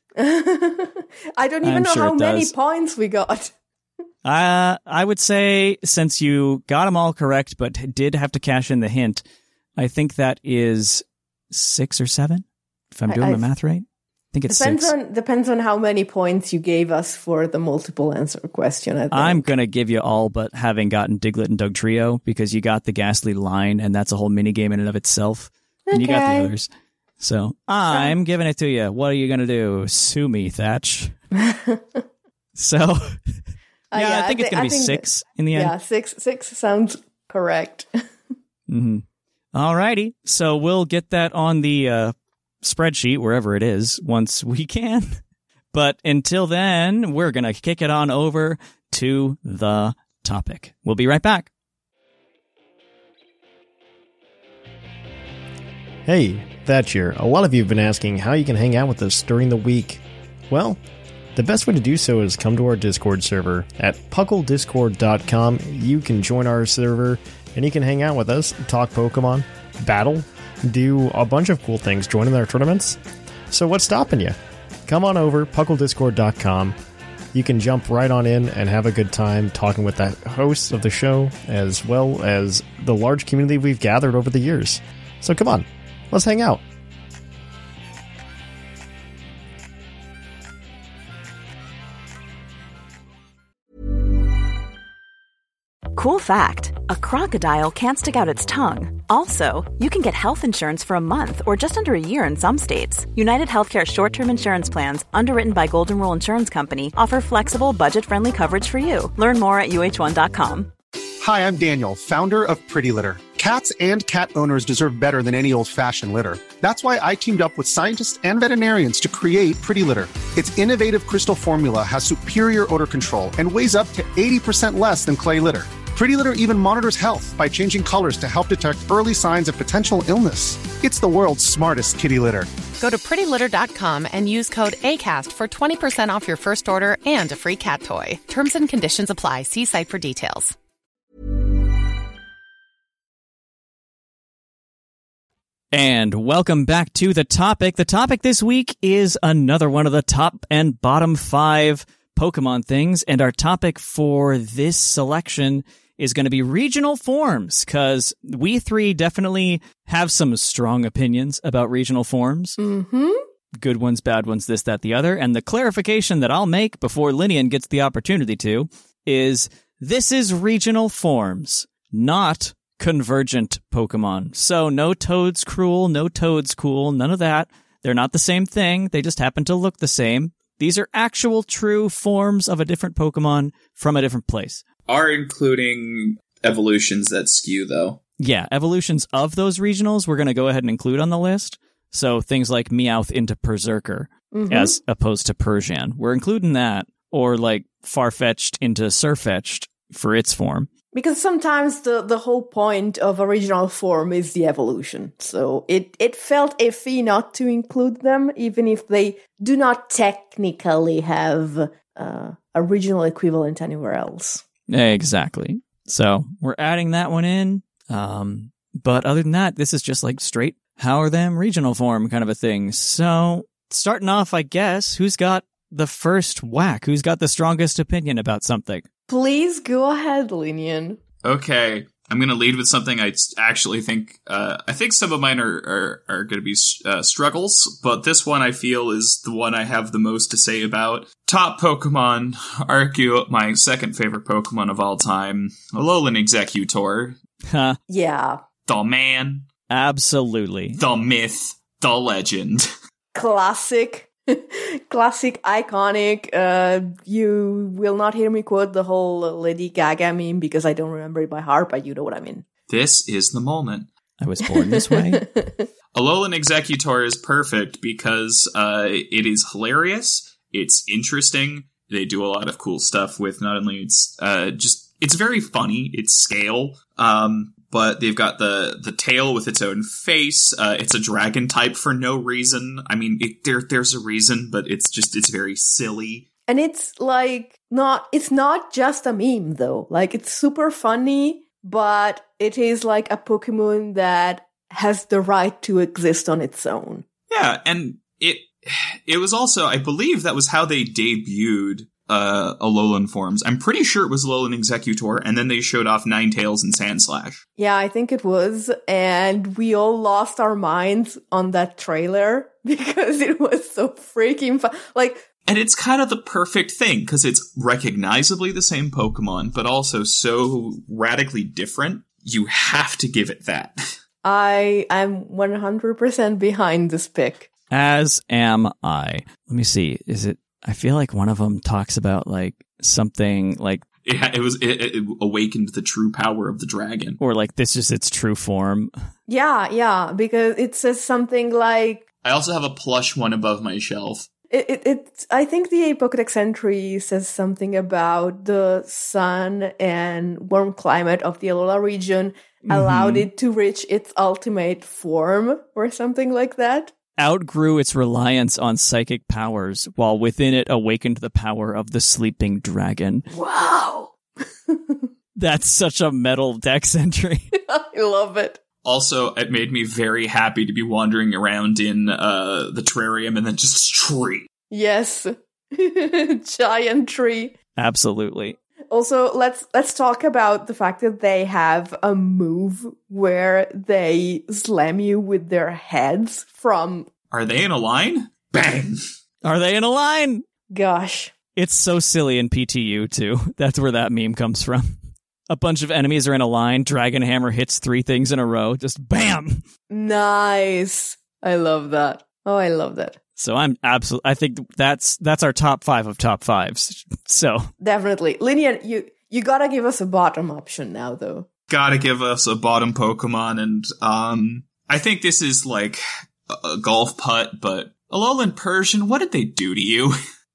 I don't even know how many points we got. I would say since you got them all correct, but did have to cash in the hint, I think that is 6 or 7. If I'm doing my math right, I think it's 6. Depends on how many points you gave us for the multiple answer question. I think. I'm gonna give you all but having gotten Diglett and Dugtrio because you got the Ghastly line, and that's a whole mini game in and of itself. And you got the others. So I'm giving it to you. What are you going to do? Sue me, Thatch. So, I think it's going to be 6 in the end. Yeah, 6 sounds correct. Mm-hmm. All righty. So we'll get that on the spreadsheet, wherever it is, once we can. But until then, we're going to kick it on over to the topic. We'll be right back. Hey, Thatch here. A lot of you have been asking how you can hang out with us during the week. Well, the best way to do so is come to our Discord server at pucklediscord.com. You can join our server and you can hang out with us, talk Pokemon, battle, do a bunch of cool things, join in our tournaments. So what's stopping you? Come on over, pucklediscord.com. You can jump right on in and have a good time talking with the hosts of the show as well as the large community we've gathered over the years. So come on. Let's hang out. Cool fact, a crocodile can't stick out its tongue. Also, you can get health insurance for a month or just under a year in some states. United Healthcare short-term insurance plans, underwritten by Golden Rule Insurance Company, offer flexible, budget-friendly coverage for you. Learn more at uh1.com. Hi, I'm Daniel, founder of Pretty Litter. Cats and cat owners deserve better than any old-fashioned litter. That's why I teamed up with scientists and veterinarians to create Pretty Litter. Its innovative crystal formula has superior odor control and weighs up to 80% less than clay litter. Pretty Litter even monitors health by changing colors to help detect early signs of potential illness. It's the world's smartest kitty litter. Go to prettylitter.com and use code ACAST for 20% off your first order and a free cat toy. Terms and conditions apply. See site for details. And welcome back to the topic. The topic this week is another one of the top and bottom 5 Pokemon things. And our topic for this selection is going to be regional forms, because we 3 definitely have some strong opinions about regional forms. Mm-hmm. Good ones, bad ones, this, that, the other. And the clarification that I'll make before Linian gets the opportunity to is this is regional forms, not convergent Pokemon. So no Toad's cruel, no Toad's cool, none of that. They're not the same thing. They just happen to look the same. These are actual true forms of a different Pokemon from a different place. Are including evolutions that skew, though. Yeah, evolutions of those regionals we're going to go ahead and include on the list. So things like Meowth into Berserker as opposed to Persian. We're including that. Or like Farfetch'd into Sirfetch'd for its form. Because sometimes the whole point of original form is the evolution. So it felt iffy not to include them, even if they do not technically have a regional equivalent anywhere else. Exactly. So we're adding that one in. But other than that, this is just like straight how are them regional form kind of a thing. So starting off, I guess, who's got the first whack? Who's got the strongest opinion about something? Please go ahead, Linian. Okay, I'm going to lead with something I actually think. I think some of mine are going to be struggles, but this one I feel is the one I have the most to say about. Top Pokemon, argue my second favorite Pokemon of all time, Alolan Exeggutor. Huh. Yeah. The man. Absolutely. The myth. The legend. Classic. Classic, iconic. You will not hear me quote the whole Lady Gaga meme because I don't remember it by heart, but you know what I mean. This is the moment. I was born this way. Alolan Exeggutor is perfect because it is hilarious. It's interesting. They do a lot of cool stuff with not only it's very funny. It's scale. But they've got the tail with its own face. It's a dragon type for no reason. I mean, there's a reason, but it's very silly. And it's like it's not just a meme though. Like it's super funny, but it is like a Pokemon that has the right to exist on its own. Yeah, and it was also, I believe that was how they debuted Alolan forms. I'm pretty sure it was Alolan Executor, and then they showed off Ninetales and Sandslash. Yeah, I think it was, and we all lost our minds on that trailer because it was so freaking fun. Like, and it's kind of the perfect thing, because it's recognizably the same Pokemon, but also so radically different. You have to give it that. I am 100% behind this pick. As am I. Let me see. Is it? I feel like one of them talks about like something like it awakened the true power of the dragon, or like this is its true form. Yeah, because it says something like. I also have a plush one above my shelf. I think the Pokédex entry says something about the sun and warm climate of the Alola region allowed it to reach its ultimate form or something like that. Outgrew its reliance on psychic powers, while within it awakened the power of the sleeping dragon. Wow! That's such a metal Dex entry. I love it. Also, it made me very happy to be wandering around in the terrarium and then just tree. Yes. Giant tree. Absolutely. Also, let's talk about the fact that they have a move where they slam you with their heads from... Are they in a line? Bang! Are they in a line? Gosh. It's so silly in PTU, too. That's where that meme comes from. A bunch of enemies are in a line, Dragon Hammer hits 3 things in a row, just BAM! Nice. I love that. Oh, I love that. So I think that's our top 5 of top 5s. So definitely. Linian, you gotta give us a bottom option now, though. Gotta give us a bottom Pokemon, and I think this is like a golf putt, but Alolan Persian, what did they do to you?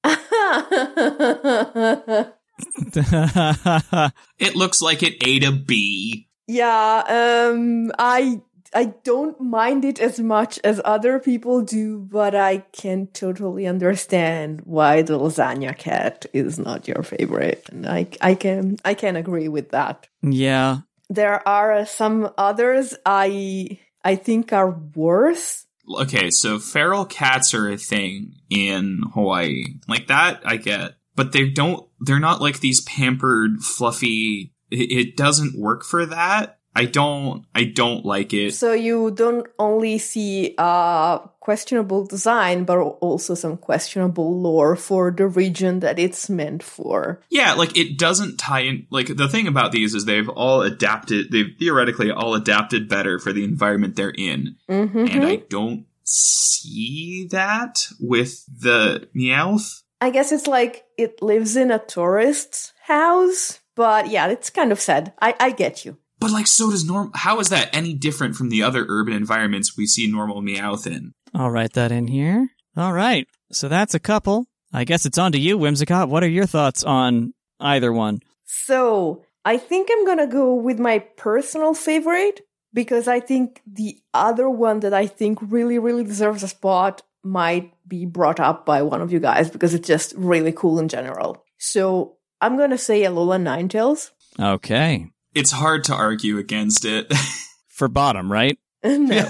It looks like it ate a bee. Yeah, I don't mind it as much as other people do, but I can totally understand why the lasagna cat is not your favorite. And I can agree with that. Yeah. There are some others I think are worse. Okay, so feral cats are a thing in Hawaii. Like that, I get. But they're not like these pampered, fluffy, it doesn't work for that. I don't like it. So you don't only see questionable design, but also some questionable lore for the region that it's meant for. Yeah, like it doesn't tie in. Like the thing about these is they've theoretically all adapted better for the environment they're in. Mm-hmm. And I don't see that with the Meowth. I guess it's like it lives in a tourist's house, but yeah, it's kind of sad. I get you. But like, so does how is that any different from the other urban environments we see normal Meowth in? I'll write that in here. All right. So that's a couple. I guess it's on to you, Whimsicott. What are your thoughts on either one? So I think I'm going to go with my personal favorite, because I think the other one that I think really, really deserves a spot might be brought up by one of you guys, because it's just really cool in general. So I'm going to say Alolan Ninetales. Okay. It's hard to argue against it. For bottom, right? No.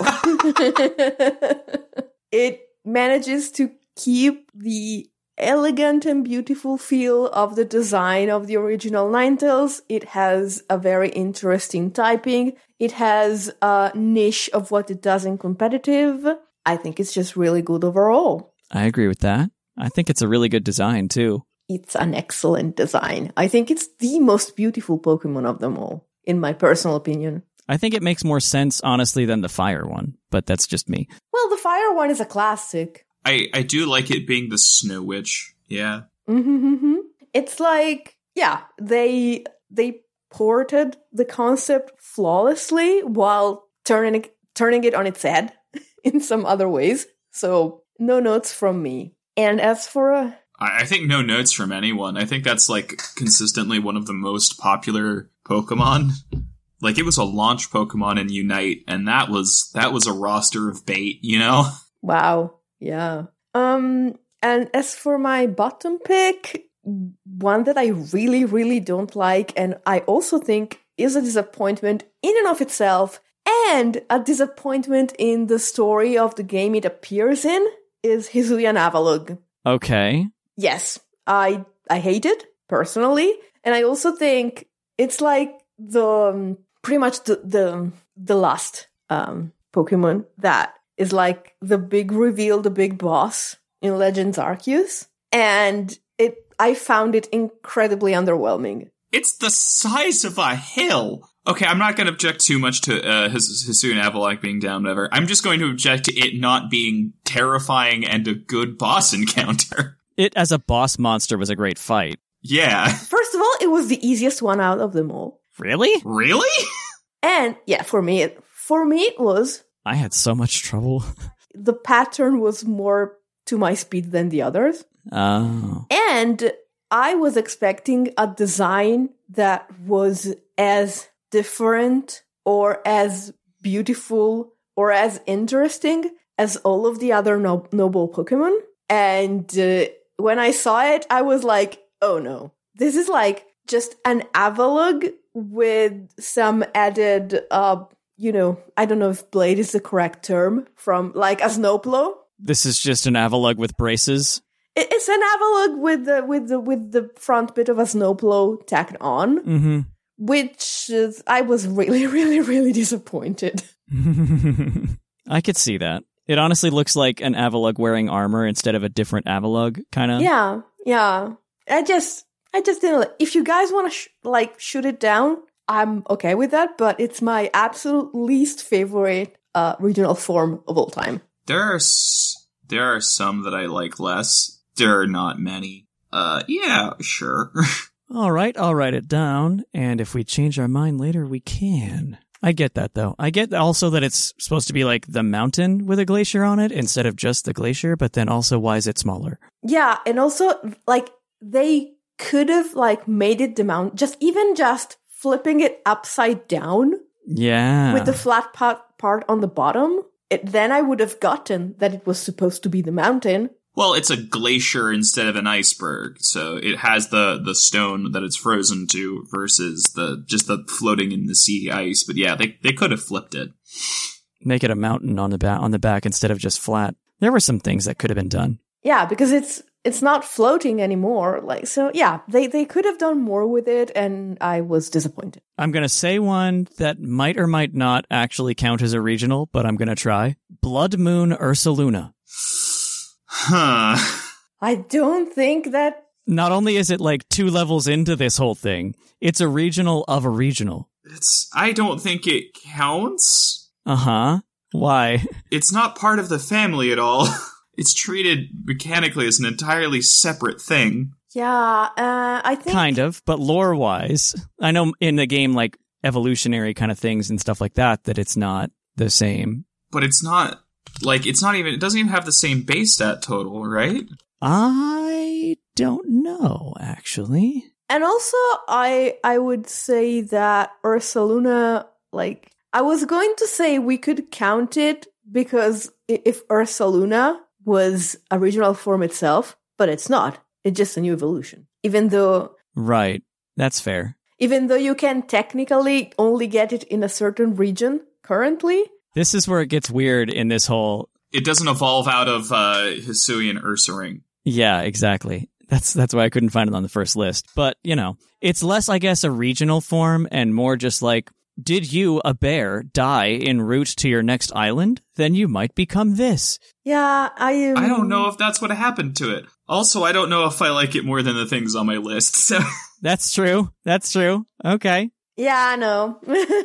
It manages to keep the elegant and beautiful feel of the design of the original Ninetales. It has a very interesting typing. It has a niche of what it does in competitive. I think it's just really good overall. I agree with that. I think it's a really good design, too. It's an excellent design. I think it's the most beautiful Pokemon of them all, in my personal opinion. I think it makes more sense, honestly, than the fire one, but that's just me. Well, the fire one is a classic. I do like it being the Snow Witch. Yeah. Mm-hmm. It's like, yeah, they ported the concept flawlessly while turning it on its head in some other ways. So, no notes from me. And as for I think no notes from anyone. I think that's like consistently one of the most popular Pokemon. Like it was a launch Pokemon in Unite, and that was a roster of bait, you know? Wow. Yeah. And as for my bottom pick, one that I really, really don't like, and I also think is a disappointment in and of itself, And a disappointment in the story of the game it appears in is Hisuian Avalugg. Okay. Yes, I hate it, personally. And I also think it's like pretty much the last Pokemon that is like the big reveal, the big boss in Legends Arceus. And I found it incredibly underwhelming. It's the size of a hill. Okay, I'm not going to object too much to Hisuian Avalugg being down, whatever. I'm just going to object to it not being terrifying and a good boss encounter. It, as a boss monster, was a great fight. Yeah. First of all, it was the easiest one out of them all. Really? Really? And, yeah, for me it was... I had so much trouble. The pattern was more to my speed than the others. Oh. And I was expecting a design that was as different or as beautiful or as interesting as all of the other noble Pokemon. And when I saw it, I was like, oh no. This is like just an Avalugg with some added, I don't know if blade is the correct term, from like a Snowplow. This is just an Avalugg with braces? It's an Avalugg with the front bit of a Snowplow tacked on. Mm-hmm. Which I was really, really, really disappointed. I could see that. It honestly looks like an Avalugg wearing armor instead of a different Avalugg, kind of. Yeah. I just didn't. If you guys want to shoot it down, I'm okay with that. But it's my absolute least favorite regional form of all time. There are some that I like less. There are not many. Yeah, sure. All right, I'll write it down, and if we change our mind later, we can. I get that, though. I get also that it's supposed to be like the mountain with a glacier on it instead of just the glacier, but then also why is it smaller? Yeah, and also, like, they could have, like, made it the mountain, just flipping it upside down. Yeah. With the flat part on the bottom. Then I would have gotten that it was supposed to be the mountain. Well, it's a glacier instead of an iceberg, so it has the stone that it's frozen to versus the floating in the sea ice. But yeah, they could have flipped it. Make it a mountain on the back instead of just flat. There were some things that could have been done. Yeah, because it's not floating anymore. Like, so yeah, they could have done more with it, and I was disappointed. I'm gonna say one that might or might not actually count as a regional, but I'm gonna try. Blood Moon Ursaluna. Huh. I don't think that... Not only is it like 2 levels into this whole thing, it's a regional of a regional. I don't think it counts. Uh-huh. Why? It's not part of the family at all. It's treated mechanically as an entirely separate thing. Yeah, I think... Kind of, but lore-wise, I know in the game, like, evolutionary kind of things and stuff like that it's not the same. But it's not... Like, it doesn't even have the same base stat total, right? I don't know, actually. And also, I would say that Ursaluna, like, I was going to say we could count it because if Ursaluna was a regional form itself, but it's not. It's just a new evolution. Even though... Right. That's fair. Even though you can technically only get it in a certain region currently... This is where it gets weird in this whole... It doesn't evolve out of Hisuian Ursaring. Yeah, exactly. That's why I couldn't find it on the first list. But, it's less, I guess, a regional form and more just like, did you, a bear, die en route to your next island? Then you might become this. Yeah, I don't know if that's what happened to it. Also, I don't know if I like it more than the things on my list, so... That's true. Okay. Yeah, no.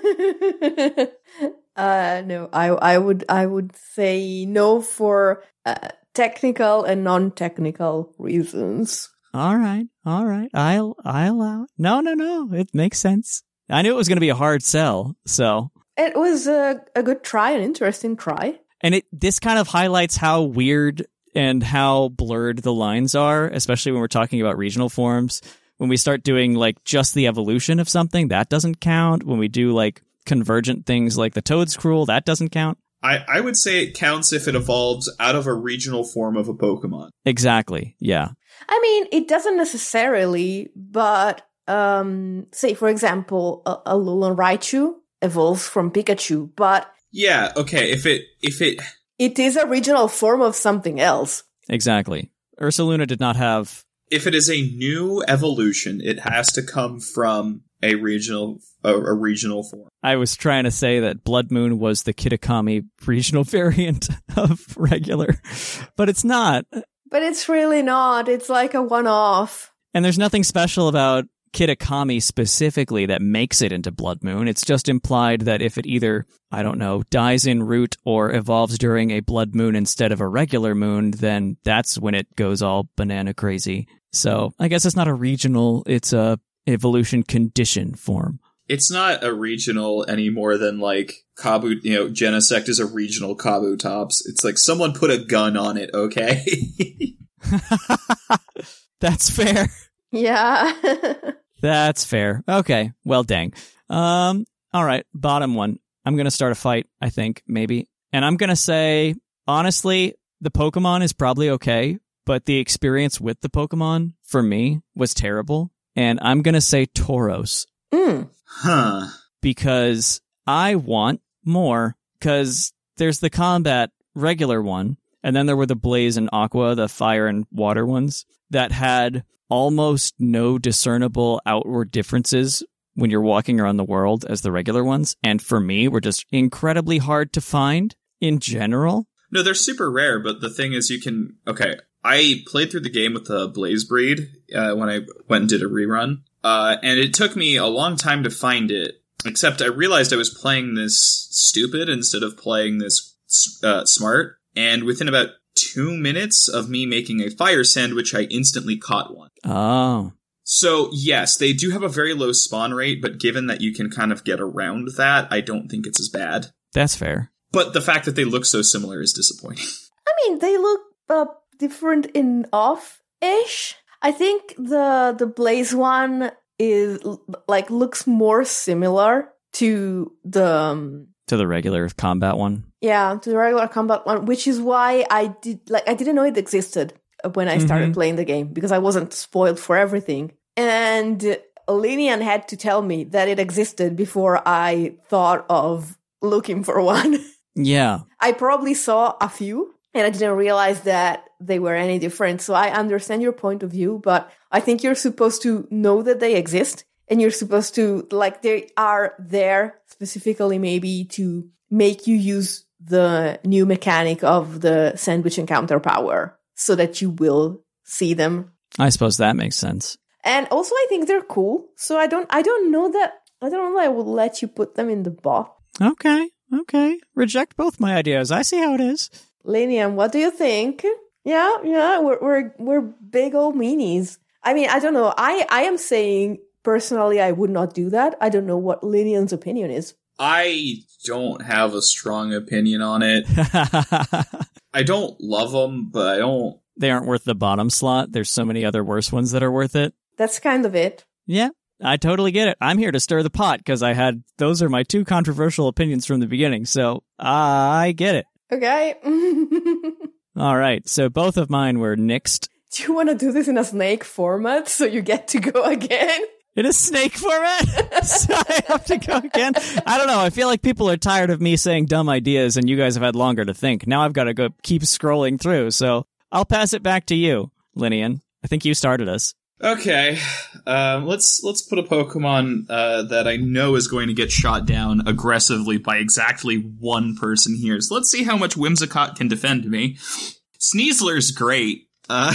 No, I would say no for technical and non-technical reasons. All right. I'll allow it. No. It makes sense. I knew it was going to be a hard sell, so. It was a good try, an interesting try. And this kind of highlights how weird and how blurred the lines are, especially when we're talking about regional forms. When we start doing like just the evolution of something, that doesn't count. When we do like convergent things like the Toedscruel, that doesn't count. I would say it counts if it evolves out of a regional form of a Pokemon. Exactly, yeah. I mean, it doesn't necessarily, but say, for example, a Alolan Raichu evolves from Pikachu, but yeah, okay, if it it is a regional form of something else. Exactly. Ursaluna did not have... If it is a new evolution, it has to come from a regional form. I was trying to say that Blood Moon was the Kitakami regional variant of regular, but it's not. But it's really not. It's like a one-off. And there's nothing special about Kitakami specifically that makes it into Blood Moon. It's just implied that if it either, I don't know, dies en route or evolves during a Blood Moon instead of a regular moon, then that's when it goes all banana crazy. So I guess it's not a regional, it's a evolution condition form. It's not a regional any more than like Kabu, Genesect is a regional Kabutops. It's like someone put a gun on it, okay? That's fair. Yeah. That's fair. Okay. Well, dang. All right. Bottom one. I'm going to start a fight, I think, maybe. And I'm going to say, honestly, the Pokemon is probably okay, but the experience with the Pokemon, for me, was terrible. And I'm going to say Tauros. Huh. Because I want more, because there's the combat regular one, and then there were the Blaze and Aqua, the fire and water ones, that had almost no discernible outward differences when you're walking around the world as the regular ones, and for me, were just incredibly hard to find in general. No, they're super rare, but the thing is I played through the game with the Blaze breed when I went and did a rerun, and it took me a long time to find it, except I realized I was playing this stupid instead of playing this smart, and within about 2 minutes of me making a fire sandwich, I instantly caught one. Oh. So, yes, they do have a very low spawn rate, but given that you can kind of get around that, I don't think it's as bad. That's fair. But the fact that they look so similar is disappointing. I mean, they look different enough-ish. I think the Blaze one is looks more similar to the regular combat one. Yeah, to the regular combat one, which is why I didn't know it existed when I started playing the game, because I wasn't spoiled for everything. And Linian had to tell me that it existed before I thought of looking for one. Yeah. I probably saw a few, and I didn't realize that they were any different. So I understand your point of view, but I think you're supposed to know that they exist, and you're supposed to, they are there specifically maybe to make you use the new mechanic of the sandwich encounter power so that you will see them. I suppose that makes sense. And also I think they're cool. So I don't know that I would let you put them in the box. Okay. Reject both my ideas. I see how it is. Linian, what do you think? Yeah, we're big old meanies. I mean, I don't know. I am saying personally I would not do that. I don't know what Linian's opinion is. I don't have a strong opinion on it. I don't love them, but I don't... They aren't worth the bottom slot. There's so many other worse ones that are worth it. That's kind of it. Yeah, I totally get it. I'm here to stir the pot because those are my two controversial opinions from the beginning, so I get it. Okay. All right, so both of mine were nixed. Do you want to do this in a snake format so you get to go again? In a snake format? So I have to go again? I don't know. I feel like people are tired of me saying dumb ideas and you guys have had longer to think. Now I've got to go keep scrolling through. So I'll pass it back to you, Linian. I think you started us. Okay. Let's put a Pokemon that I know is going to get shot down aggressively by exactly one person here. So let's see how much Whimsicott can defend me. Sneasler's great.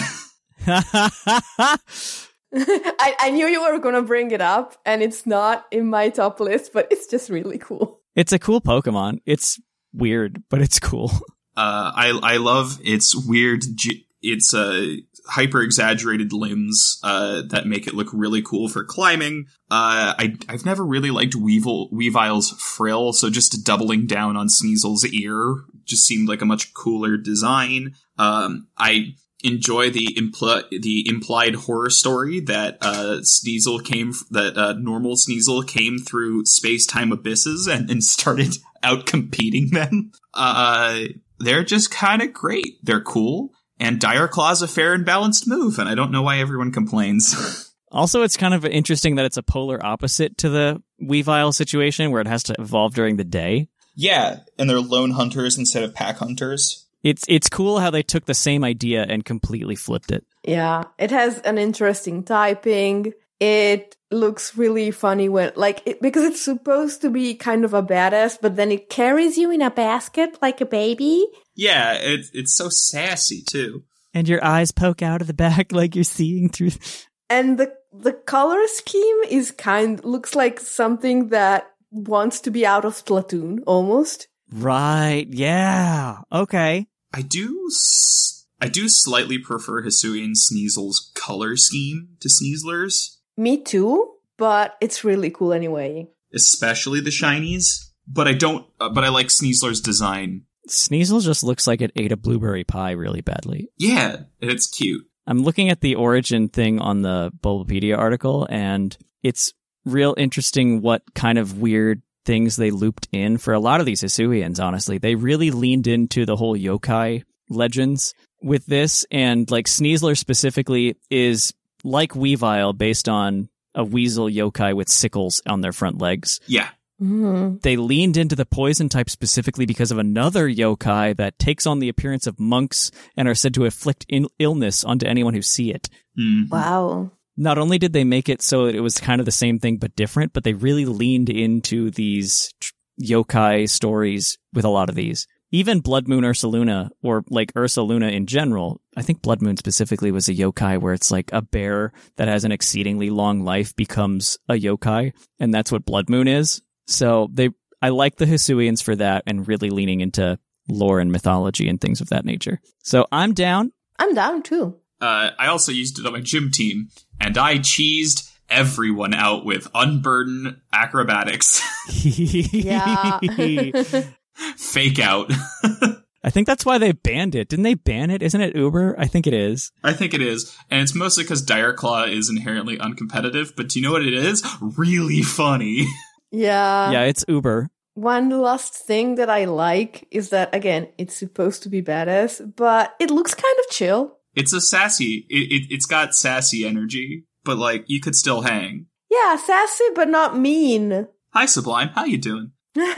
I knew you were going to bring it up, and it's not in my top list, but it's just really cool. It's a cool Pokemon. It's weird, but it's cool. I love its weird, it's hyper exaggerated limbs that make it look really cool for climbing. I've never really liked Weavile's frill, so just doubling down on Sneasel's ear just seemed like a much cooler design. I enjoy the implied horror story that normal Sneasel came through space-time abysses and started out competing them. They're just kind of great. They're cool, and Dire Claw's a fair and balanced move, and I don't know why everyone complains. Also, it's kind of interesting that it's a polar opposite to the Weavile situation where it has to evolve during the day. Yeah, and they're lone hunters instead of pack hunters. It's cool how they took the same idea and completely flipped it. Yeah, it has an interesting typing. It looks really funny because it's supposed to be kind of a badass, but then it carries you in a basket like a baby. Yeah, it's so sassy too. And your eyes poke out of the back like you're seeing through. And the color scheme is looks like something that wants to be out of Splatoon almost. Right. Yeah. Okay. I do slightly prefer Hisuian Sneasel's color scheme to Sneasler's. Me too, but it's really cool anyway. Especially the shinies. But I like Sneasler's design. Sneasel just looks like it ate a blueberry pie really badly. Yeah, it's cute. I'm looking at the origin thing on the Bulbapedia article, and it's real interesting what kind of weird things they looped in for a lot of these Hisuians, honestly. They really leaned into the whole yokai legends with this, and like Sneasler specifically is like Weavile based on a weasel yokai with sickles on their front legs. Yeah. Mm-hmm. They leaned into the poison type specifically because of another yokai that takes on the appearance of monks and are said to inflict illness onto anyone who see it. Mm-hmm. Wow. Not only did they make it so it was kind of the same thing but different, but they really leaned into these yokai stories with a lot of these. Even Blood Moon Ursaluna, or like Ursaluna in general, I think Blood Moon specifically was a yokai where it's like a bear that has an exceedingly long life becomes a yokai, and that's what Blood Moon is. So I like the Hisuians for that and really leaning into lore and mythology and things of that nature. So I'm down. I'm down too. I also used it on my gym team, and I cheesed everyone out with Unburden Acrobatics. Yeah. Fake out. I think that's why they banned it. Didn't they ban it? Isn't it Uber? I think it is. I think it is. And it's mostly because Dire Claw is inherently uncompetitive, but do you know what it is? Really funny. Yeah. Yeah, it's Uber. One last thing that I like is that, again, it's supposed to be badass, but it looks kind of chill. It's a sassy. It's got sassy energy, but like you could still hang. Yeah, sassy, but not mean. Hi, Sublime. How you doing?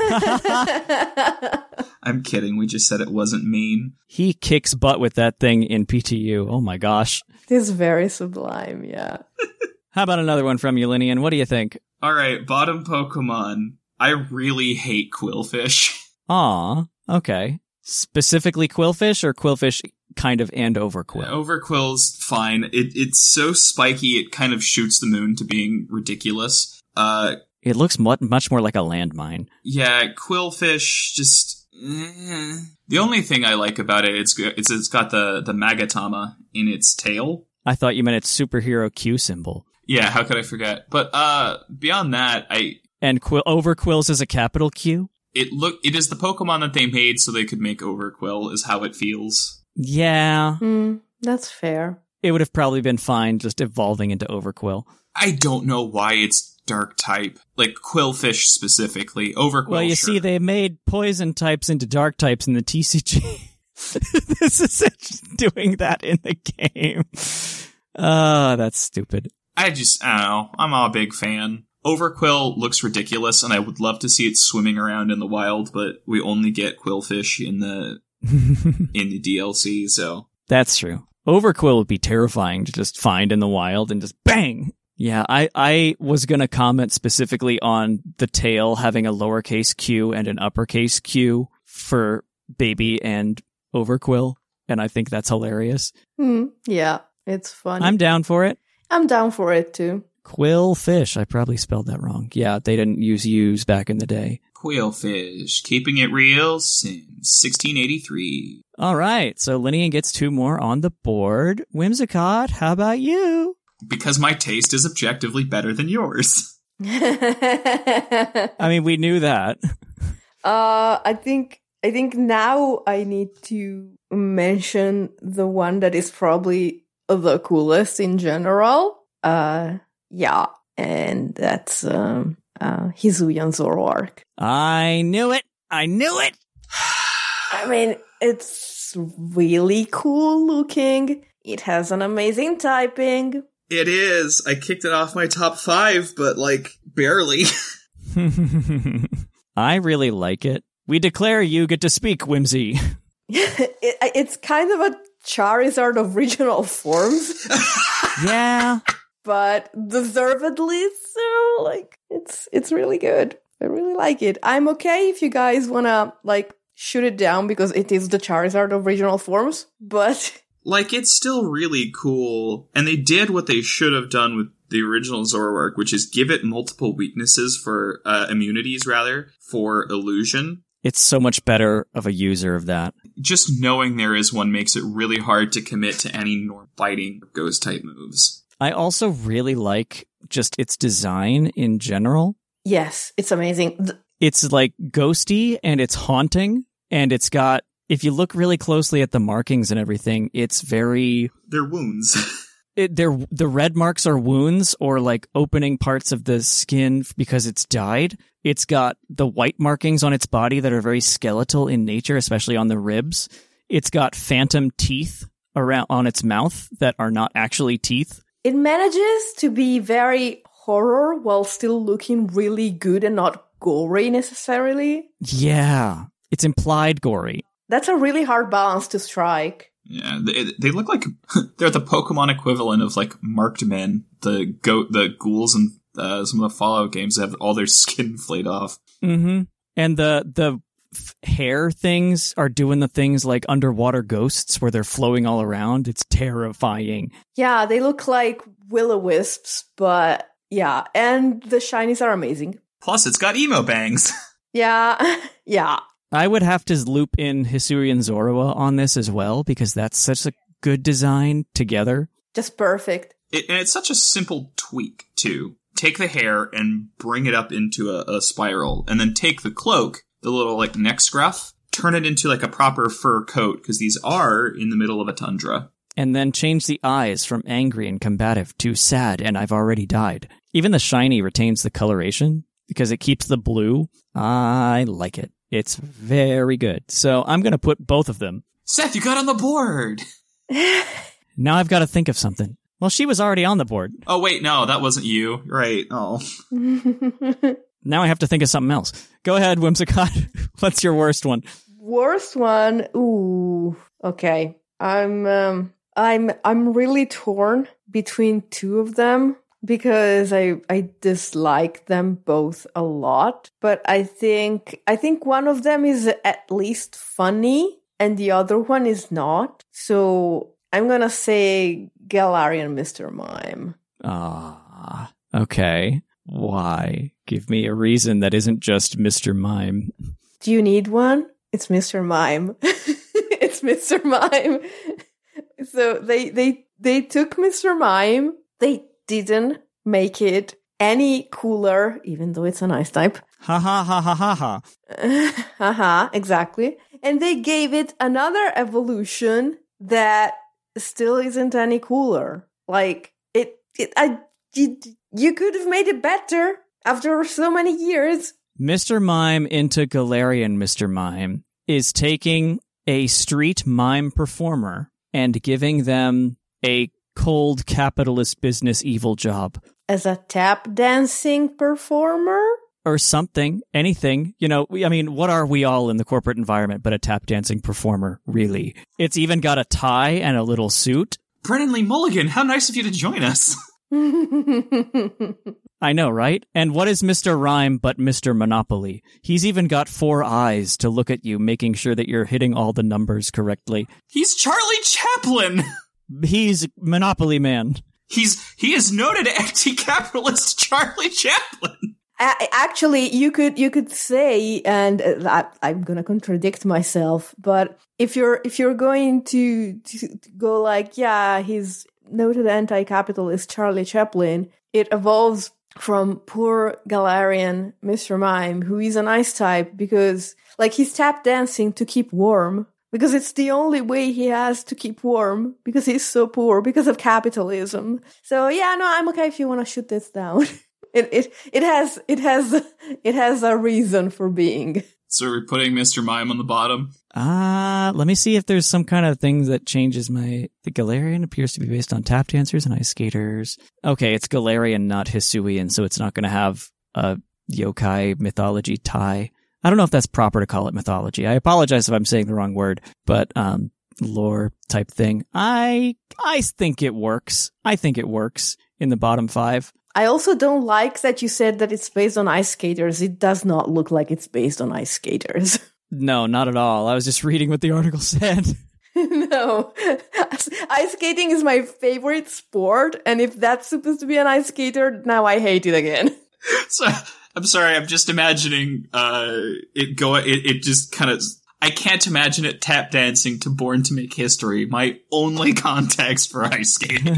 I'm kidding. We just said it wasn't mean. He kicks butt with that thing in PTU. Oh my gosh. It is very sublime, yeah. How about another one from you, Linian? What do you think? All right, bottom Pokemon. I really hate Quillfish. Aw, okay. Specifically Quillfish or Quillfish kind of and Overquill? Overquill's fine. It's so spiky it kind of shoots the moon to being ridiculous. It looks much more like a landmine. Yeah, Quillfish just... The only thing I like about it, it's got the Magatama in its tail. I thought you meant its superhero Q symbol. Yeah, how could I forget? But beyond that, And Overquill's is a capital Q? It is the Pokemon that they made so they could make Overquill, is how it feels. Yeah. That's fair. It would have probably been fine just evolving into Overquill. I don't know why it's dark type. Like Quillfish specifically. Overquill, well, you see, they made poison types into dark types in the TCG. This is it, doing that in the game. That's stupid. I don't know. I'm not a big fan. Overquill looks ridiculous, and I would love to see it swimming around in the wild, but we only get Quillfish in the DLC, so... That's true. Overquill would be terrifying to just find in the wild and just bang! Yeah, I was going to comment specifically on the tail having a lowercase q and an uppercase q for Baby and Overquill, and I think that's hilarious. Yeah, it's funny. I'm down for it. I'm down for it, too. Quillfish. I probably spelled that wrong. Yeah, they didn't use U's back in the day. Quillfish. Keeping it real since 1683. All right, so Linian gets 2 more on the board. Whimsicott, how about you? Because my taste is objectively better than yours. I mean, we knew that. I think now I need to mention the one that is probably the coolest in general. Yeah, and that's Hisuian Zoroark. I knew it! I mean, it's really cool looking. It has an amazing typing. It is. I kicked it off my top 5, but, like, barely. I really like it. We declare you get to speak, Whimsy. It's kind of a Charizard of regional forms. Yeah. But deservedly so. Like, it's really good. I really like it. I'm okay if you guys want to, like, shoot it down because it is the Charizard of regional forms, but... Like, it's still really cool, and they did what they should have done with the original Zoroark, which is give it multiple weaknesses for, immunities, rather, for illusion. It's so much better of a user of that. Just knowing there is one makes it really hard to commit to any fighting ghost-type moves. I also really like just its design in general. Yes, it's amazing. It's, like, ghosty, and it's haunting, and it's got... If you look really closely at the markings and everything, it's very... They're wounds. The red marks are wounds or like opening parts of the skin because it's died. It's got the white markings on its body that are very skeletal in nature, especially on the ribs. It's got phantom teeth around on its mouth that are not actually teeth. It manages to be very horror while still looking really good and not gory necessarily. Yeah, it's implied gory. That's a really hard balance to strike. Yeah, they look like they're the Pokemon equivalent of like marked men, the ghouls and some of the Fallout games that have all their skin flayed off. Mm-hmm. And the hair things are doing the things like underwater ghosts where they're flowing all around. It's terrifying. Yeah, they look like will-o-wisps, but yeah, and the shinies are amazing. Plus, it's got emo bangs. Yeah, yeah. I would have to loop in Hisuian Zorua on this as well, because that's such a good design together. Just perfect. And it's such a simple tweak, too. Take the hair and bring it up into a spiral, and then take the cloak, the little like neck scruff, turn it into like a proper fur coat, because these are in the middle of a tundra. And then change the eyes from angry and combative to sad and I've already died. Even the shiny retains the coloration, because it keeps the blue. I like it. It's very good. So I'm going to put both of them. Seth, you got on the board! Now I've got to think of something. Well, she was already on the board. Oh, wait, no, that wasn't you. Right. Oh. Now I have to think of something else. Go ahead, Whimsicott. What's your worst one? Worst one? Ooh. Okay. I'm really torn between two of them, because I dislike them both a lot. But I think one of them is at least funny and the other one is not. So I'm gonna say Galarian Mr. Mime. Ah, okay. Why? Give me a reason that isn't just Mr. Mime. Do you need one? It's Mr. Mime. It's Mr. Mime. So they took Mr. Mime. They didn't make it any cooler, even though it's an ice type. Ha ha ha ha ha ha. Haha, exactly. And they gave it another evolution that still isn't any cooler. Like, you could have made it better after so many years. Mr. Mime into Galarian Mr. Mime is taking a street mime performer and giving them a cold capitalist business evil job. As a tap dancing performer? Or something, anything. You know, what are we all in the corporate environment but a tap dancing performer, really? It's even got a tie and a little suit. Brennan Lee Mulligan, how nice of you to join us. I know, right? And what is Mr. Rhyme but Mr. Monopoly? He's even got 4 eyes to look at you, making sure that you're hitting all the numbers correctly. He's Charlie Chaplin! He's Monopoly Man. He is noted anti-capitalist Charlie Chaplin. Actually, you could say, and I'm gonna contradict myself, but if you're going to go like, yeah, he's noted anti-capitalist Charlie Chaplin, it evolves from poor Galarian Mr. Mime, who is an ice type, because like he's tap dancing to keep warm. Because it's the only way he has to keep warm, because he's so poor, because of capitalism. So yeah, no, I'm okay if you want to shoot this down. It has a reason for being. So we're putting Mr. Mime on the bottom. Let me see if there's some kind of thing that changes the Galarian appears to be based on tap dancers and ice skaters. Okay, it's Galarian, not Hisuian, so it's not going to have a yokai mythology tie. I don't know if that's proper to call it mythology. I apologize if I'm saying the wrong word, but lore type thing. I think it works. I think it works in the bottom 5. I also don't like that you said that it's based on ice skaters. It does not look like it's based on ice skaters. No, not at all. I was just reading what the article said. No. Ice skating is my favorite sport, and if that's supposed to be an ice skater, now I hate it again. So, I'm sorry, I'm just imagining it just kind of... I can't imagine it tap dancing to Born to Make History, my only context for ice skating.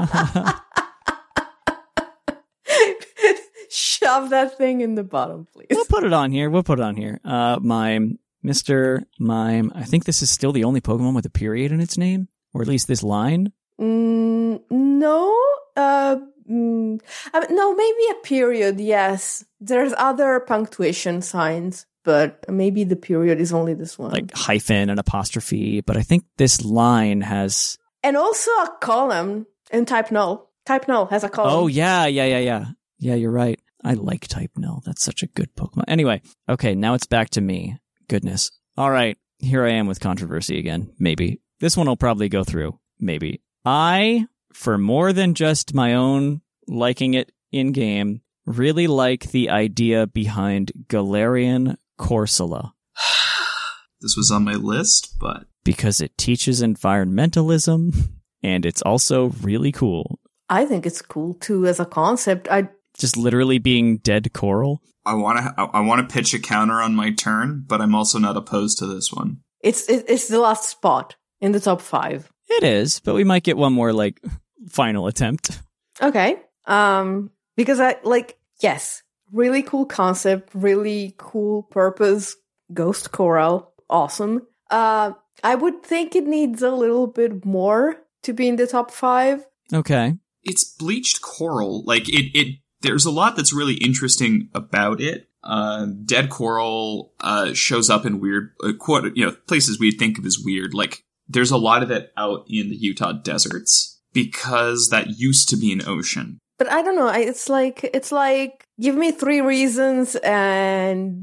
Shove that thing in the bottom, please. We'll put it on here. Mime. Mr. Mime. I think this is still the only Pokemon with a period in its name, or at least this line. No. No, maybe a period, yes. There's other punctuation signs, but maybe the period is only this one. Like hyphen and apostrophe, but I think this line has... And also a column in Type Null. Type Null has a column. Oh, yeah. Yeah, you're right. I like Type Null. That's such a good Pokemon. Anyway, okay, now it's back to me. Goodness. All right, here I am with controversy again. Maybe. This one will probably go through. Maybe. I, for more than just my own liking it in-game, really like the idea behind Galarian Corsola. This was on my list, but... Because it teaches environmentalism, and it's also really cool. I think it's cool, too, as a concept. Just literally being dead coral. I want to pitch a counter on my turn, but I'm also not opposed to this one. It's the last spot in the top 5. It is, but we might get one more final attempt. Okay. Because yes, really cool concept, really cool purpose, ghost coral, awesome. I would think it needs a little bit more to be in the top 5. Okay. It's bleached coral. There's a lot that's really interesting about it. Dead coral shows up in weird, places we'd think of as weird. There's a lot of it out in the Utah deserts because that used to be an ocean. But I don't know. It's like give me 3 reasons and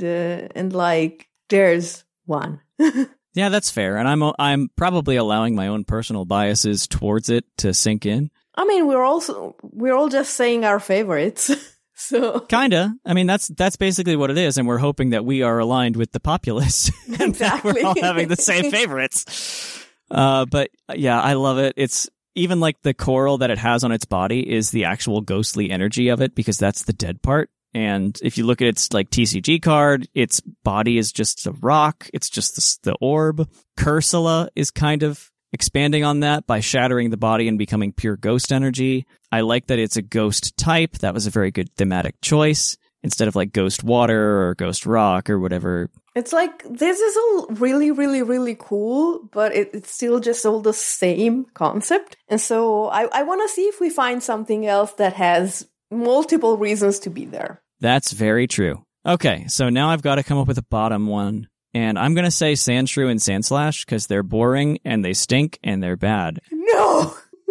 there's one. Yeah, that's fair. And I'm probably allowing my own personal biases towards it to sink in. I mean, we're all just saying our favorites. So kinda. I mean, that's basically what it is, and we're hoping that we are aligned with the populace. And exactly. We're all having the same favorites. But yeah, I love it. It's even the coral that it has on its body is the actual ghostly energy of it, because that's the dead part. And if you look at its TCG card, its body is just a rock. It's just the orb. Corsola is kind of expanding on that by shattering the body and becoming pure ghost energy. I like that it's a ghost type. That was a very good thematic choice instead of ghost water or ghost rock or whatever. It's this is all really, really, really cool, but it's still just all the same concept. And so I want to see if we find something else that has multiple reasons to be there. That's very true. Okay, so now I've got to come up with a bottom one. And I'm going to say Sandshrew and Sandslash because they're boring and they stink and they're bad. No!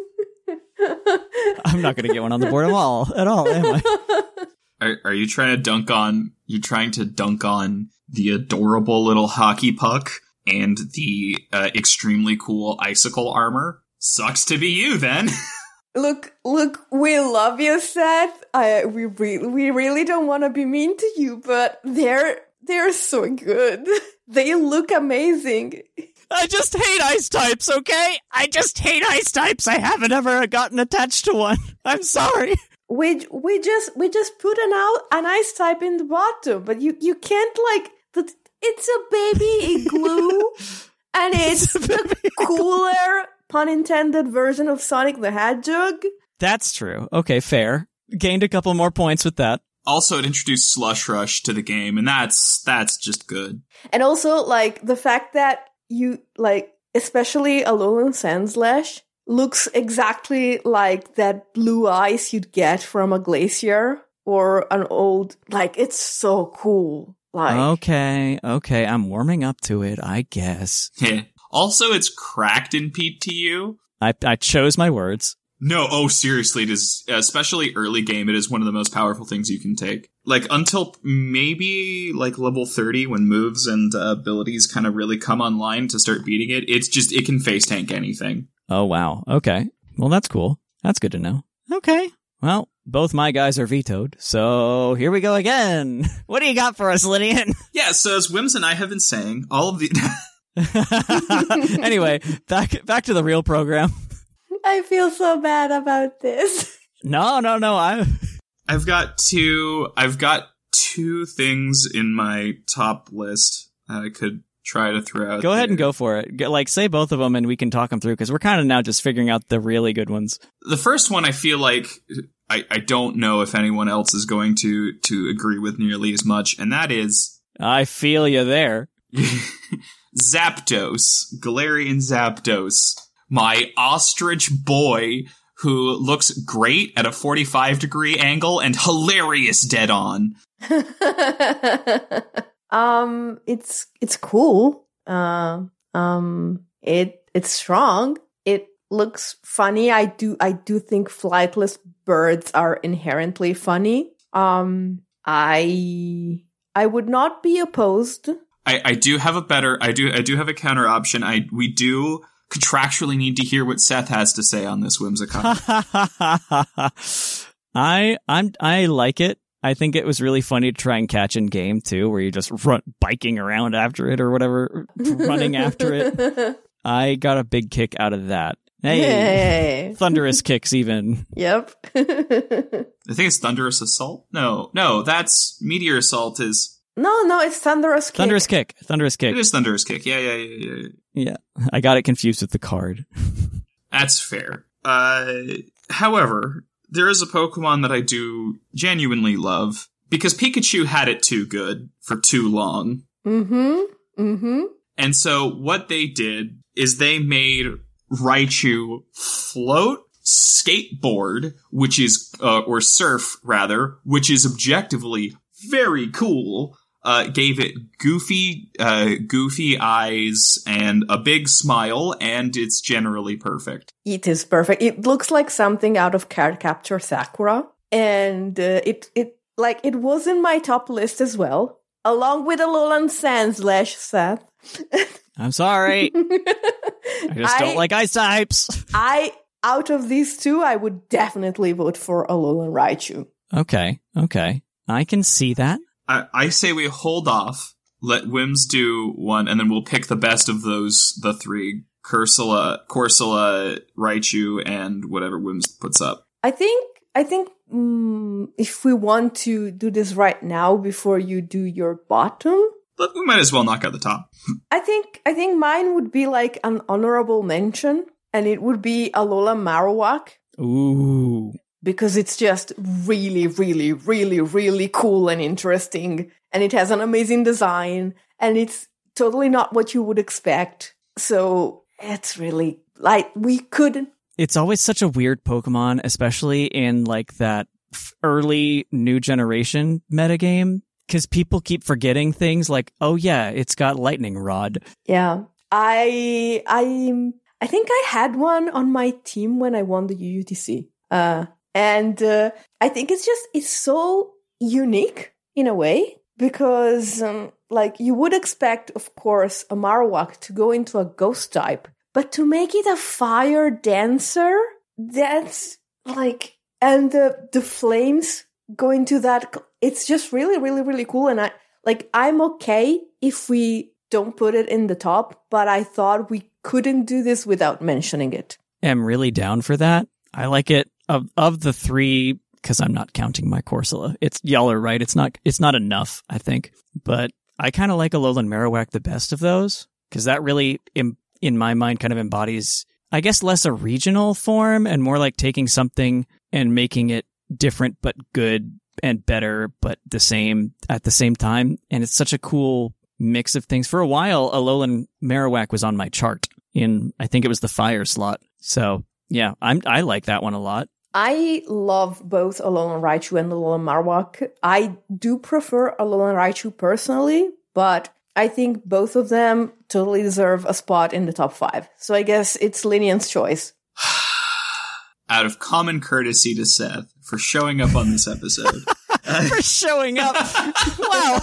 I'm not going to get one on the board at all, am I? Are you trying to dunk on the adorable little hockey puck and the extremely cool icicle armor? Sucks to be you, then. Look, we love you, Seth. We really don't want to be mean to you, but they're so good. They look amazing. I just hate ice types, okay? I just hate ice types. I haven't ever gotten attached to one. I'm sorry. We just put an ice type in the bottom, but you can't it's a baby igloo, and it's the cooler, pun intended, version of Sonic the Hedgehog. That's true. Okay, fair. Gained a couple more points with that. Also, it introduced Slush Rush to the game, and that's just good. And also, the fact that you, especially Alolan Sandslash, looks exactly like that blue ice you'd get from a glacier or an old, it's so cool. Like, Okay, I'm warming up to it, I guess. Also, it's cracked in PTU. I chose my words. No, seriously, it is, especially early game, it is one of the most powerful things you can take. Like, until maybe, like, level 30, when moves and abilities kind of really come online to start beating it, it can face tank anything. Oh, wow. Okay. Well, that's cool. That's good to know. Okay. Well, both my guys are vetoed, so here we go again. What do you got for us, Lydian? Yeah, so as Wims and I have been saying, all of the... Anyway, back to the real program. I feel so bad about this. No. I've got two things in my top list I could try to throw out. Go ahead and go for it. Say both of them and we can talk them through, because we're kind of now just figuring out the really good ones. The first one, I feel like I don't know if anyone else is going to agree with nearly as much, and that is... I feel you there. Zapdos. Galarian Zapdos. My ostrich boy who looks great at a 45-degree angle and hilarious dead on. It's cool. It's strong. It looks funny. I do think flightless birds are inherently funny. I would not be opposed. I do have a counter option. We do contractually need to hear what Seth has to say on this, Whimsicott. I like it. I think it was really funny to try and catch in game too, where you just run biking around after it or whatever, running after it. I got a big kick out of that. Hey. Thunderous kicks even. Yep. I think it's Thunderous Assault. No, that's Meteor Assault is... No, it's Thunderous Kick. Thunderous Kick. It is Thunderous Kick. Yeah. Yeah, I got it confused with the card. That's fair. However, there is a Pokemon that I do genuinely love, because Pikachu had it too good for too long. Mm-hmm. And so what they did is they made Raichu float skateboard, which is, or surf rather, which is objectively very cool. Gave it goofy eyes and a big smile, and it's generally perfect. It is perfect. It looks like something out of Cardcaptor Sakura, and it was in my top list as well, along with Alolan Sand / Seth. I'm sorry. I just don't like ice types. Out of these two, I would definitely vote for Alolan Raichu. Okay. I can see that. I say we hold off, let Wims do one, and then we'll pick the best of the three. Corsola, Raichu, and whatever Wims puts up. I think if we want to do this right now before you do your bottom... But we might as well knock out the top. I think mine would be like an honorable mention, and it would be Alola Marowak. Ooh. Because it's just really, really, really, really cool and interesting. And it has an amazing design. And it's totally not what you would expect. So it's really, It's always such a weird Pokemon, especially in that early new generation metagame. Because people keep forgetting things like, oh yeah, it's got Lightning Rod. Yeah. I think I had one on my team when I won the UUTC. And I think it's so unique in a way, because you would expect, of course, a Marowak to go into a ghost type, but to make it a fire dancer, that's and the flames go into that, it's just really, really, really cool. And I'm okay if we don't put it in the top, but I thought we couldn't do this without mentioning it. I'm really down for that. I like it. Of the three, because I'm not counting my Corsola. Y'all are right. It's not enough, I think. But I kind of like Alolan Marowak the best of those, because that really, in my mind, kind of embodies, I guess, less a regional form and more like taking something and making it different but good and better but the same at the same time. And it's such a cool mix of things. For a while, Alolan Marowak was on my chart I think it was the fire slot. So yeah, I like that one a lot. I love both Alolan Raichu and Alolan Marowak. I do prefer Alolan Raichu personally, but I think both of them totally deserve a spot in the top 5. So I guess it's Linian's choice. Out of common courtesy to Seth for showing up on this episode. For showing up. Wow.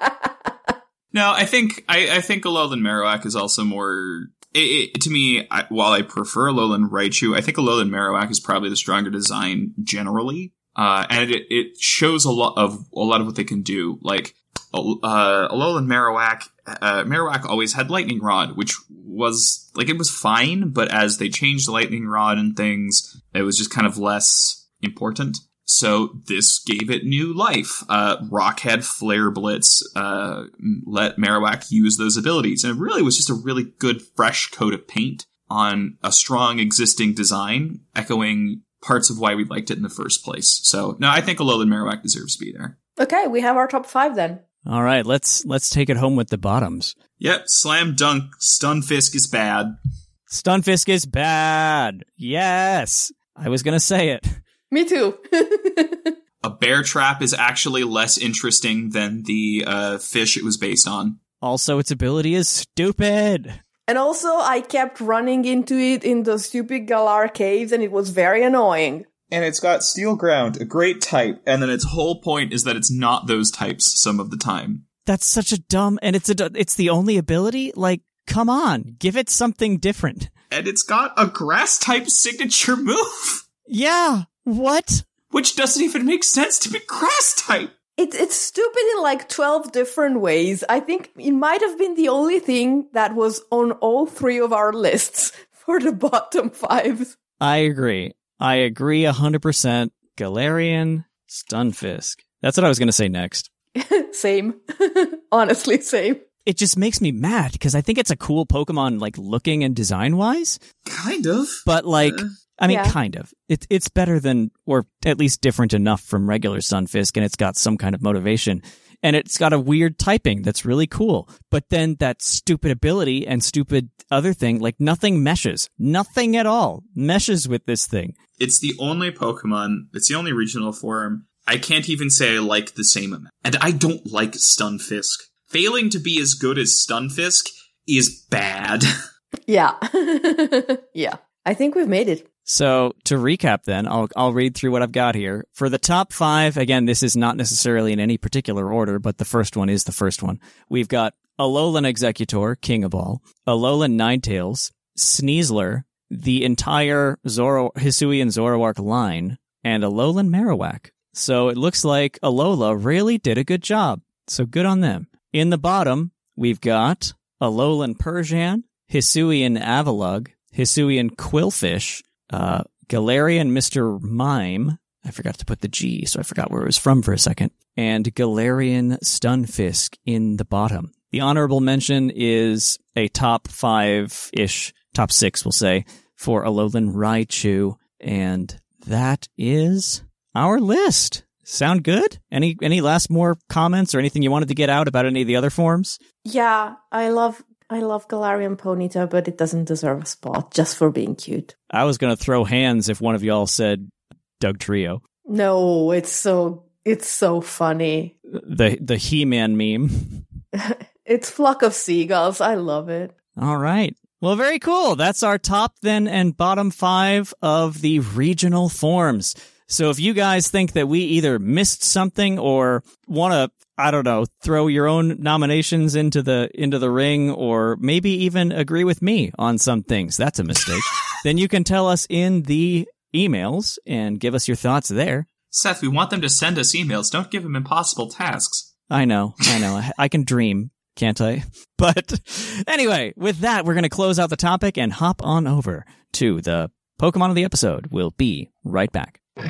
No, I think Alolan Marowak is also more... to me, while I prefer Alolan Raichu, I think Alolan Marowak is probably the stronger design generally. And it shows a lot of what they can do. Like, Alolan Marowak, Marowak always had Lightning Rod, which was, like, it was fine, but as they changed the Lightning Rod and things, it was just kind of less important. So this gave it new life. Rock had Flare Blitz, let Marowak use those abilities. And it really was just a really good, fresh coat of paint on a strong existing design, echoing parts of why we liked it in the first place. So, no, I think Alolan Marowak deserves to be there. Okay, we have our top 5 then. All right, let's take it home with the bottoms. Yep, slam dunk. Stunfisk is bad. Stunfisk is bad. Yes. I was going to say it. Me too. A bear trap is actually less interesting than the fish it was based on. Also, its ability is stupid. And also, I kept running into it in the stupid Galar caves, and it was very annoying. And it's got Steel Ground, a great type, and then its whole point is that it's not those types some of the time. That's such a dumb... And it's the only ability? Like, come on, give it something different. And it's got a grass-type signature move. Yeah, what? Which doesn't even make sense to be grass-type. It's stupid in like 12 different ways. I think it might have been the only thing that was on all 3 of our lists for the bottom 5. I agree 100%. Galarian, Stunfisk. That's what I was going to say next. Same. Honestly, same. It just makes me mad because I think it's a cool Pokemon, like looking and design wise. Kind of. But like, I mean, Yeah. kind of. It's better than, or at least different enough from regular Stunfisk, and it's got some kind of motivation. And it's got a weird typing that's really cool. But then that stupid ability and stupid other thing, like nothing meshes. Nothing at all meshes with this thing. It's the only Pokemon, it's the only regional form. I can't even say I like the same amount. And I don't like Stunfisk. Failing to be as good as Stunfisk is bad. Yeah. Yeah. I think we've made it. So to recap then, I'll read through what I've got here. For the top 5, again, this is not necessarily in any particular order, but the first one is the first one. We've got Alolan Exeggutor, king of all, Alolan Ninetales, Sneasler, the entire Hisuian Zoroark line, and Alolan Marowak. So it looks like Alola really did a good job. So good on them. In the bottom, we've got Alolan Persian, Hisuian Avalugg, Hisuian Quillfish, Galarian Mr. Mime. I forgot to put the G, so I forgot where it was from for a second. And Galarian Stunfisk in the bottom. The honorable mention is a top 5-ish, top 6, we'll say, for Alolan Raichu. And that is our list. Sound good? Any last more comments or anything you wanted to get out about any of the other forms? Yeah, I love Galarian Ponyta, but it doesn't deserve a spot just for being cute. I was going to throw hands if one of y'all said Doug Trio. No, it's so funny. The He-Man meme. It's Flock of Seagulls. I love it. All right. Well, very cool. That's our top then and bottom 5 of the regional forms. So if you guys think that we either missed something or want to, I don't know, throw your own nominations into the ring, or maybe even agree with me on some things, that's a mistake, then you can tell us in the emails and give us your thoughts there. Seth, we want them to send us emails. Don't give them impossible tasks. I know. I can dream, can't I? But anyway, with that, we're going to close out the topic and hop on over to the Pokemon of the episode. We'll be right back. Poke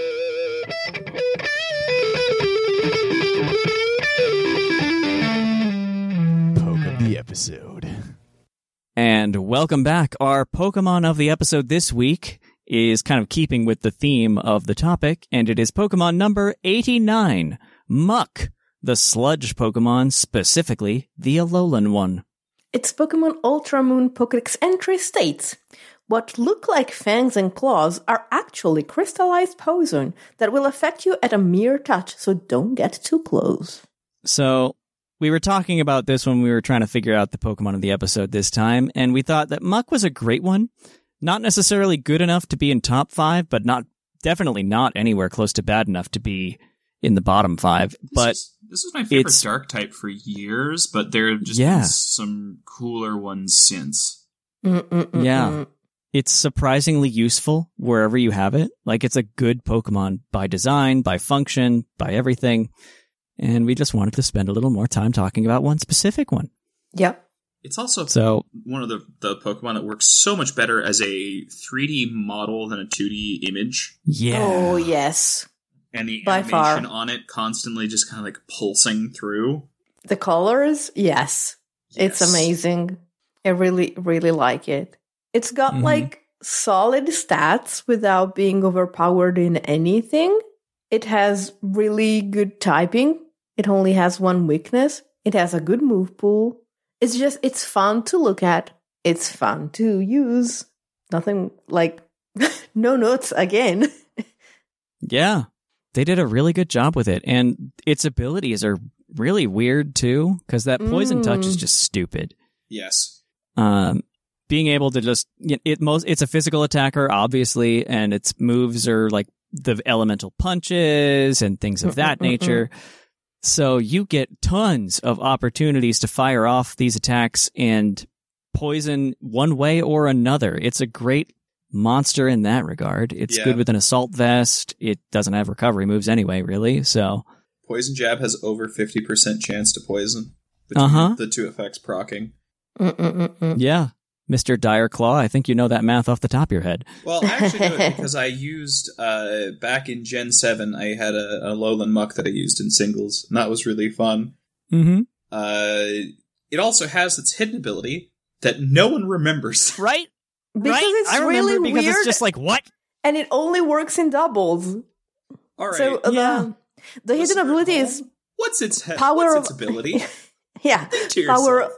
of the episode. And welcome back. Our Pokemon of the episode this week is kind of keeping with the theme of the topic, and it is Pokemon number 89, Muck, the sludge Pokemon, specifically the Alolan one. Its Pokemon Ultra Moon Pokédex entry states, what look like fangs and claws are actually crystallized poison that will affect you at a mere touch, so don't get too close. So, we were talking about this when we were trying to figure out the Pokemon of the episode this time, and we thought that Muk was a great one. Not necessarily good enough to be in top 5, but definitely not anywhere close to bad enough to be in the bottom 5. But this is my favorite dark type for years, but there have just been some cooler ones since. Yeah. It's surprisingly useful wherever you have it. Like, it's a good Pokemon by design, by function, by everything. And we just wanted to spend a little more time talking about one specific one. Yep. It's also one of the Pokemon that works so much better as a 3D model than a 2D image. Yeah. Oh, yes. And the by animation far. on it constantly just kind of like pulsing through. The colors, yes. It's amazing. I really, really like it. It's got like solid stats without being overpowered in anything. It has really good typing. It only has one weakness. It has a good move pool. It's fun to look at. It's fun to use. Nothing like no notes again. Yeah. They did a really good job with it. And its abilities are really weird too, because that poison touch is just stupid. Yes. Being able to just it's a physical attacker, obviously, and its moves are like the elemental punches and things of that nature. So you get tons of opportunities to fire off these attacks and poison one way or another. It's a great monster in that regard. It's good with an assault vest. It doesn't have recovery moves anyway, really. So Poison Jab has over 50% chance to poison between the two effects proccing. Yeah. Mr. Dire Claw, I think you know that math off the top of your head. Well, I actually know it because I used, back in Gen 7, I had a Alolan Muk that I used in singles, and that was really fun. Mm-hmm. It also has its hidden ability that no one remembers. Right? Because it's I remember really because weird. it's just like, what? And it only works in doubles. All right. So the hidden ability is What's its power what's of its ability? Yeah. To Power yourself.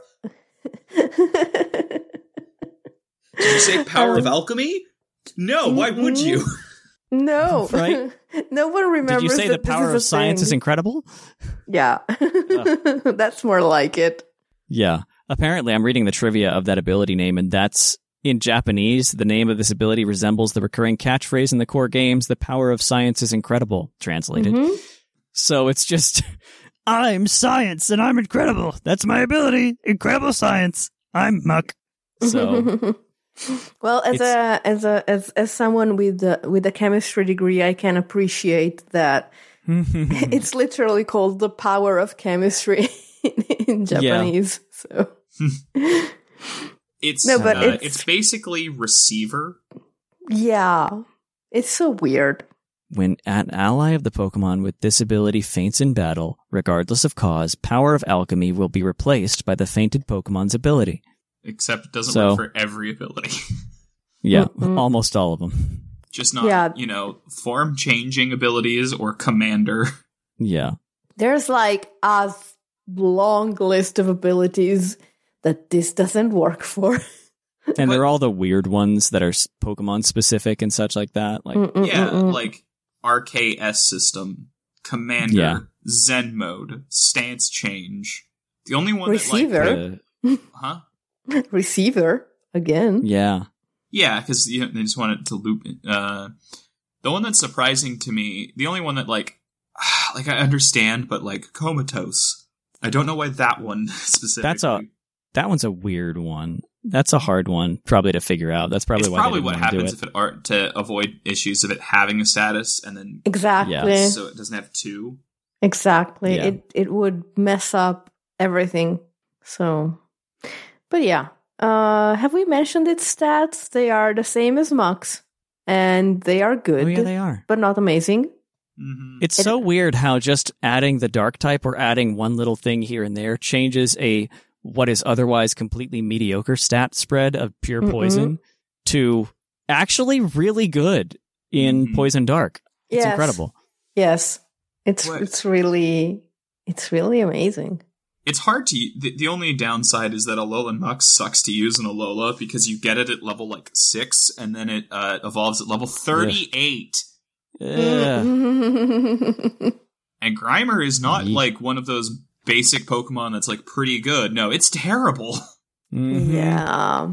Did you say power of alchemy? No, why would you? No. Right? No one remembers. Did you say that the power this of is a science is thing. incredible? Yeah. That's more like it. Yeah. Apparently, I'm reading the trivia of that ability name, and that's in Japanese. The name of this ability resembles the recurring catchphrase in the core games, "The power of science is incredible," translated. So it's just, I'm science and I'm incredible. That's my ability. Incredible science. I'm Muk. So well, as someone with a chemistry degree, I can appreciate that it's literally called the power of chemistry in Japanese. So it's basically receiver. Yeah, it's so weird. when an ally of the Pokemon with this ability faints in battle, regardless of cause, Power of Alchemy will be replaced by the fainted Pokemon's ability. Except it doesn't work for every ability. Yeah, almost all of them. Just not, form-changing abilities or commander. Yeah. There's like a long list of abilities that this doesn't work for. And they're all the weird ones that are Pokemon-specific and such like that. Like like RKS system, Commander, Zen mode, Stance Change. The only one Receiver. Receiver, again. Yeah. Yeah, because they just want it to loop. The one that's surprising to me, the only one that I understand, but Comatose. I don't know why that one specifically. That one's a weird one. That's a hard one, probably to figure out. That's probably what happens if it are to avoid issues of it having a status and then exactly so it doesn't have two. Exactly, Yeah. it would mess up everything. So, but yeah, have we mentioned its stats? They are the same as Muk's, and they are good. Oh yeah, they are, but not amazing. Mm-hmm. It's so weird how just adding the dark type or adding one little thing here and there changes what is otherwise completely mediocre stat spread of pure poison to actually really good in Poison Dark. It's incredible. Yes, it's really amazing. It's hard to... The only downside is that Alolan Muck sucks to use in Alola because you get it at level, 6, and then it evolves at level 38. Yeah. And Grimer is not, one of those basic Pokemon that's, pretty good. No, it's terrible. Mm-hmm. Yeah.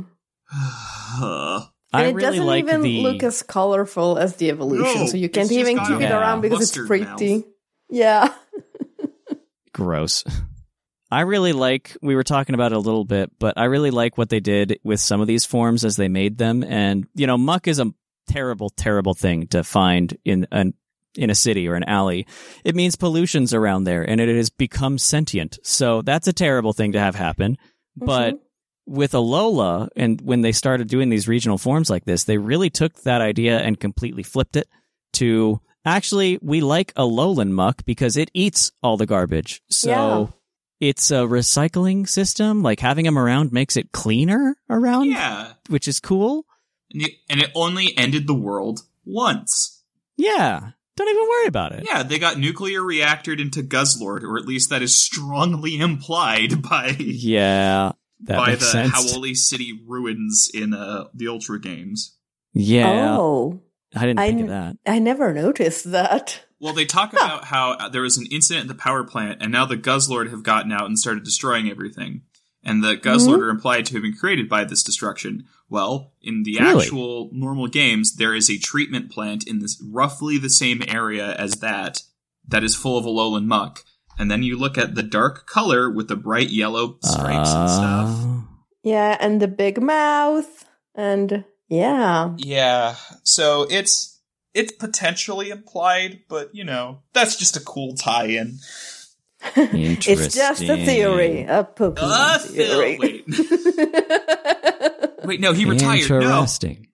I And it really doesn't like even the... look as colorful as the evolution, No, so you can't it's just even got keep it a around because it's mustard pretty. mouth. Yeah. Gross. I really like, we were talking about it a little bit, but I really like what they did with some of these forms as they made them. And, muck is a terrible, terrible thing to find in a city or an alley. It means pollution's around there and it has become sentient. So that's a terrible thing to have happen. Mm-hmm. But with Alola, and when they started doing these regional forms like this, they really took that idea and completely flipped it to, actually, we like Alolan Muck because it eats all the garbage. So it's a recycling system. Like, having them around makes it cleaner around, which is cool. And it only ended the world once. Yeah. Don't even worry about it. Yeah, they got nuclear reactored into Guzzlord, or at least that is strongly implied by the sense. Howoli City ruins in the Ultra games. Yeah. Oh. I didn't think of that. I never noticed that. Well, they talk about how there was an incident at the power plant, and now the Guzzlord have gotten out and started destroying everything. And the Guzzlord are implied to have been created by this destruction. Well, in the actual normal games, there is a treatment plant in this roughly the same area as that is full of Alolan Muck. And then you look at the dark color with the bright yellow stripes and stuff. Yeah, and the big mouth, and Yeah, so it's potentially implied, but, that's just a cool tie-in. It's just a theory, a Pokemon theory. Wait, no, he retired. Interesting.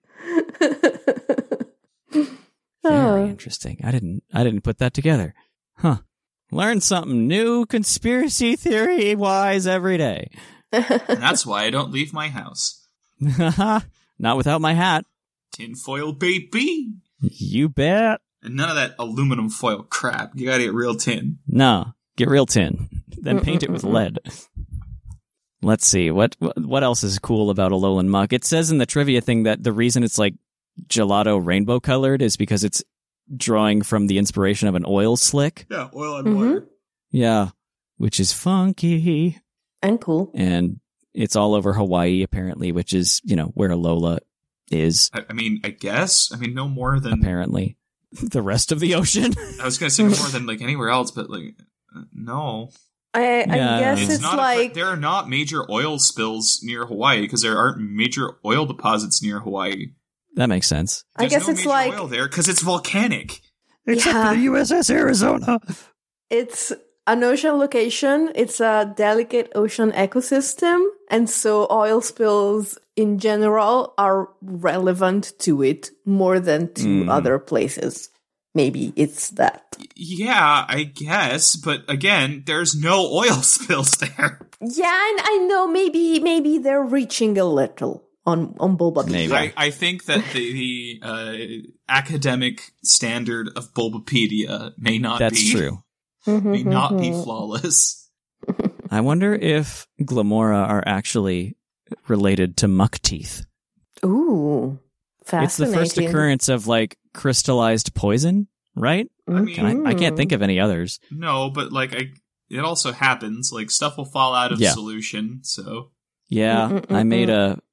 Very interesting. I didn't put that together. Huh. Learn something new conspiracy theory wise every day. And that's why I don't leave my house. Not without my hat. Tinfoil baby. You bet. And none of that aluminum foil crap. You gotta get real tin. No. Get real tin, then paint it with lead. Let's see, what else is cool about Alolan Muck? It says in the trivia thing that the reason it's gelato rainbow colored is because it's drawing from the inspiration of an oil slick. Yeah, oil and water. Yeah, which is funky. And cool. And it's all over Hawaii, apparently, which is, where Alola is. I guess. No more than... Apparently. The rest of the ocean? I was going to say no more than, anywhere else, but, no. I guess it's like... There are not major oil spills near Hawaii, because there aren't major oil deposits near Hawaii. That makes sense. I guess it's like... oil there, because it's volcanic. Except for the USS Arizona. It's an ocean location. It's a delicate ocean ecosystem, and so oil spills in general are relevant to it more than to other places. Maybe it's that. Yeah, I guess, but again, there's no oil spills there. Yeah, and I know maybe they're reaching a little on Bulbapedia. I think that the academic standard of Bulbapedia may not may not be flawless. I wonder if Glamora are actually related to muck teeth. Ooh, fascinating. It's the first occurrence of crystallized poison, right? I can't think of any others. No, but it also happens. Stuff will fall out of solution. So I made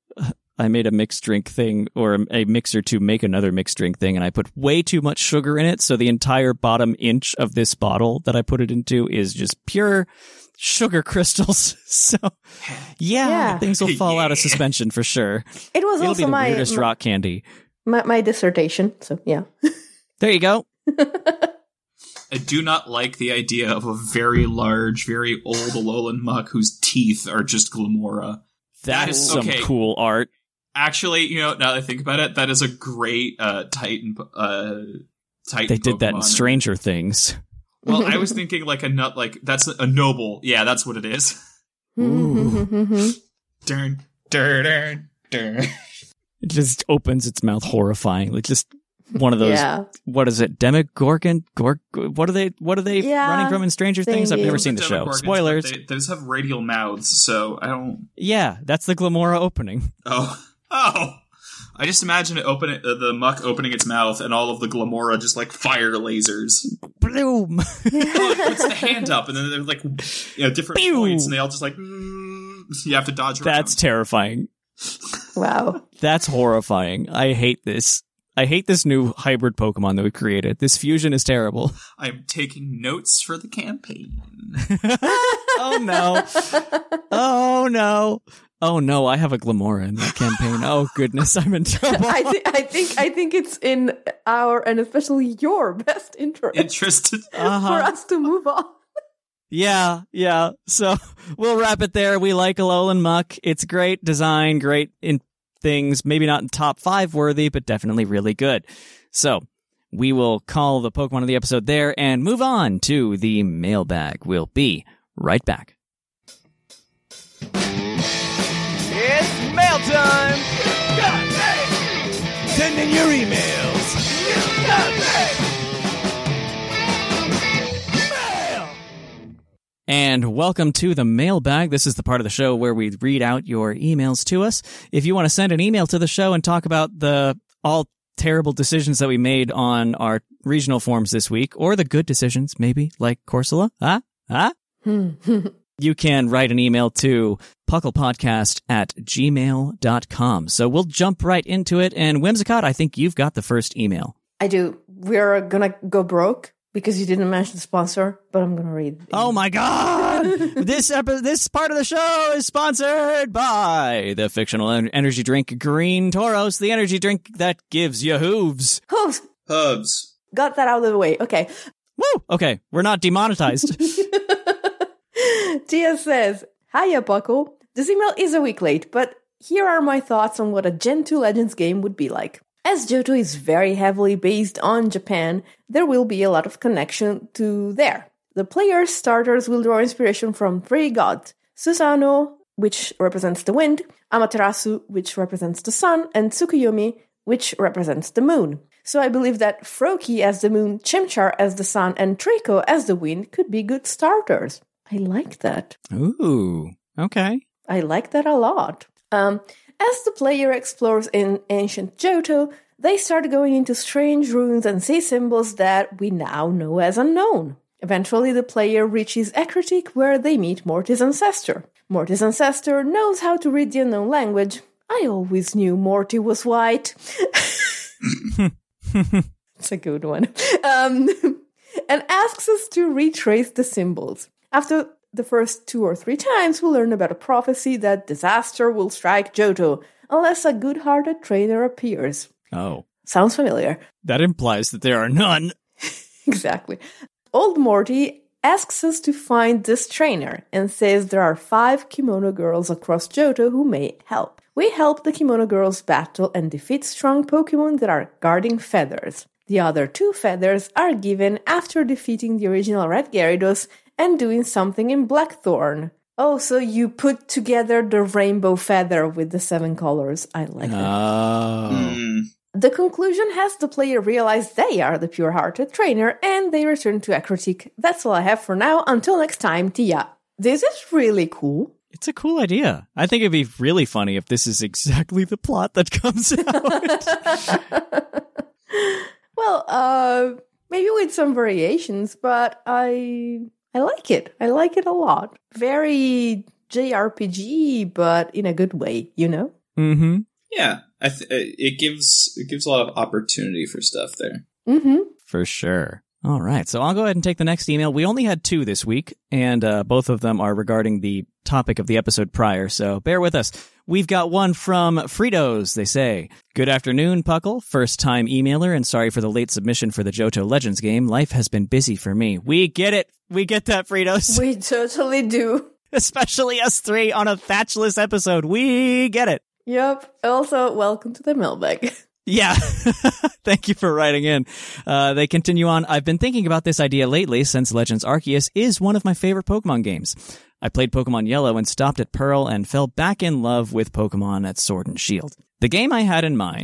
a mixed drink thing, or a mixer to make another mixed drink thing, and I put way too much sugar in it. So the entire bottom inch of this bottle that I put it into is just pure sugar crystals. So things will fall out of suspension for sure. It'll be the weirdest rock candy. My dissertation. So yeah. There you go. I do not like the idea of a very large, very old Alolan Muck whose teeth are just Glamora. That is some cool art. Actually, now that I think about it, that is a great Titan They did Pokemon. That in Stranger Things. Well, I was thinking that's a noble. Yeah, that's what it is. Ooh. Dun, dun, dun, dun. It just opens its mouth horrifyingly. Just one of those, what is it, Demogorgon? What are they running from in Stranger Things? I've never seen the show. Spoilers. Those have radial mouths, so I don't... Yeah, that's the Glamora opening. Oh. I just imagine the muck opening its mouth and all of the Glamora just like fire lasers. Bloom! It puts the hand up and then they're like, different points and they all just like, you have to dodge around. That's terrifying. Wow. That's horrifying. I hate this. I hate this new hybrid Pokemon that we created. This fusion is terrible. I'm taking notes for the campaign. Oh no. Oh no. Oh no, I have a Glamora in that campaign. Oh goodness, I'm in trouble. I think it's in our, and especially your, best interest for us to move on. Yeah. So we'll wrap it there. We like Alolan Muck. It's great design, great in things, maybe not in top 5 worthy, but definitely really good. So we will call the Pokemon of the episode there and move on to the mailbag. We'll be right back. It's mail time! Send in your emails! Mail! And welcome to the mailbag. This is the part of the show where we read out your emails to us. If you want to send an email to the show and talk about the all terrible decisions that we made on our regional forums this week, or the good decisions, maybe, like Corsola, you can write an email to pucklepodcast@gmail.com. So we'll jump right into it. And Whimsicott, I think you've got the first email. I do. We're going to go broke because you didn't mention the sponsor, but I'm going to read. Oh my God! This part of the show is sponsored by the fictional energy drink Green Tauros, the energy drink that gives you hooves. Hooves. Got that out of the way. Okay. Woo! Okay, we're not demonetized. Tia says, Hiya, Puckle. This email is a week late, but here are my thoughts on what a Gen 2 Legends game would be like. As Johto is very heavily based on Japan, there will be a lot of connection to there. The player's starters will draw inspiration from 3 gods, Susanoo, which represents the wind, Amaterasu, which represents the sun, and Tsukuyomi, which represents the moon. So I believe that Froakie as the moon, Chimchar as the sun, and Trico as the wind could be good starters. I like that. Ooh, okay. I like that a lot. As the player explores in ancient Johto, they start going into strange ruins and see symbols that we now know as unknown. Eventually, the player reaches Ecruteak, where they meet Morty's ancestor. Morty's ancestor knows how to read the unknown language. I always knew Morty was white. It's a good one. And asks us to retrace the symbols. After the first 2 or 3 times, we'll learn about a prophecy that disaster will strike Johto, unless a good-hearted trainer appears. Oh. Sounds familiar. That implies that there are none. Exactly. Old Morty asks us to find this trainer, and says there are 5 kimono girls across Johto who may help. We help the kimono girls battle and defeat strong Pokemon that are guarding feathers. The other 2 feathers are given after defeating the original Red Gyarados and doing something in Blackthorn. Oh, so you put together the rainbow feather with the 7 colors. I like that. Oh. The conclusion has the player realize they are the pure-hearted trainer, and they return to Ecruteak. That's all I have for now. Until next time, Tia. This is really cool. It's a cool idea. I think it'd be really funny if this is exactly the plot that comes out. Well, maybe with some variations, but I like it. I like it a lot. Very JRPG, but in a good way, you know? Mm-hmm. Yeah, it gives a lot of opportunity for stuff there. Mm-hmm. For sure. All right, so I'll go ahead and take the next email. We only had 2 this week, and both of them are regarding the topic of the episode prior, so bear with us. We've got one from Fritos. They say, "Good afternoon, Puckle. First-time emailer, and sorry for the late submission for the Johto Legends game. Life has been busy for me." We get it. We get that, Fritos. We totally do. Especially us 3 on a Thatchless episode. We get it. Yep. Also, welcome to the mailbag. Yeah. Thank you for writing in. They continue on. "I've been thinking about this idea lately since Legends Arceus is one of my favorite Pokemon games. I played Pokemon Yellow and stopped at Pearl and fell back in love with Pokemon at Sword and Shield. The game I had in mind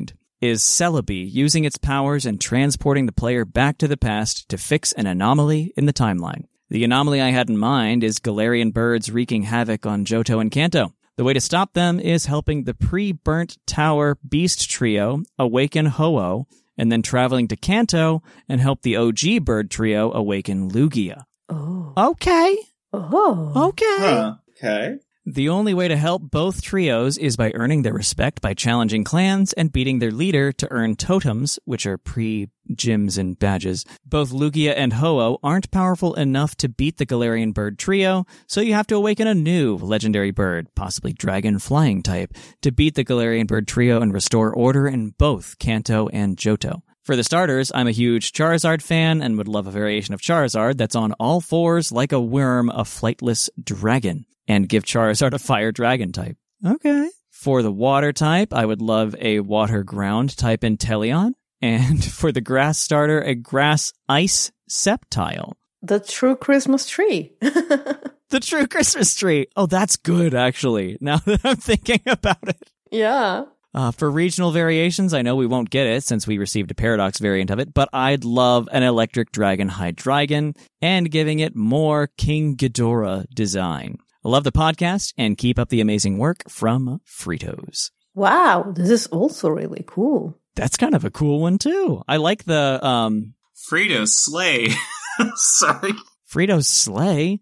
is Celebi using its powers and transporting the player back to the past to fix an anomaly in the timeline. The anomaly I had in mind is Galarian birds wreaking havoc on Johto and Kanto. The way to stop them is helping the pre-burnt tower beast trio awaken Ho-Oh, and then traveling to Kanto and help the OG bird trio awaken Lugia. Oh. Okay. Oh. Okay. Huh. Okay. The only way to help both trios is by earning their respect by challenging clans and beating their leader to earn totems, which are pre-gyms and badges. Both Lugia and Ho-Oh aren't powerful enough to beat the Galarian bird trio, so you have to awaken a new legendary bird, possibly dragon flying type, to beat the Galarian bird trio and restore order in both Kanto and Johto. For the starters, I'm a huge Charizard fan and would love a variation of Charizard that's on all fours like a worm, a flightless dragon, and give Charizard a fire dragon type. Okay. For the water type, I would love a water ground type Inteleon. And for the grass starter, a grass ice Sceptile. The true Christmas tree. The true Christmas tree. Oh, that's good, actually, now that I'm thinking about it. Yeah. For regional variations, I know we won't get it since we received a Paradox variant of it, but I'd love an Electric Dragon Hydreigon and giving it more King Ghidorah design. I love the podcast and keep up the amazing work from Fritos. Wow, this is also really cool. That's kind of a cool one, too. I like the, Frito Slay. Sorry. Frito Slay?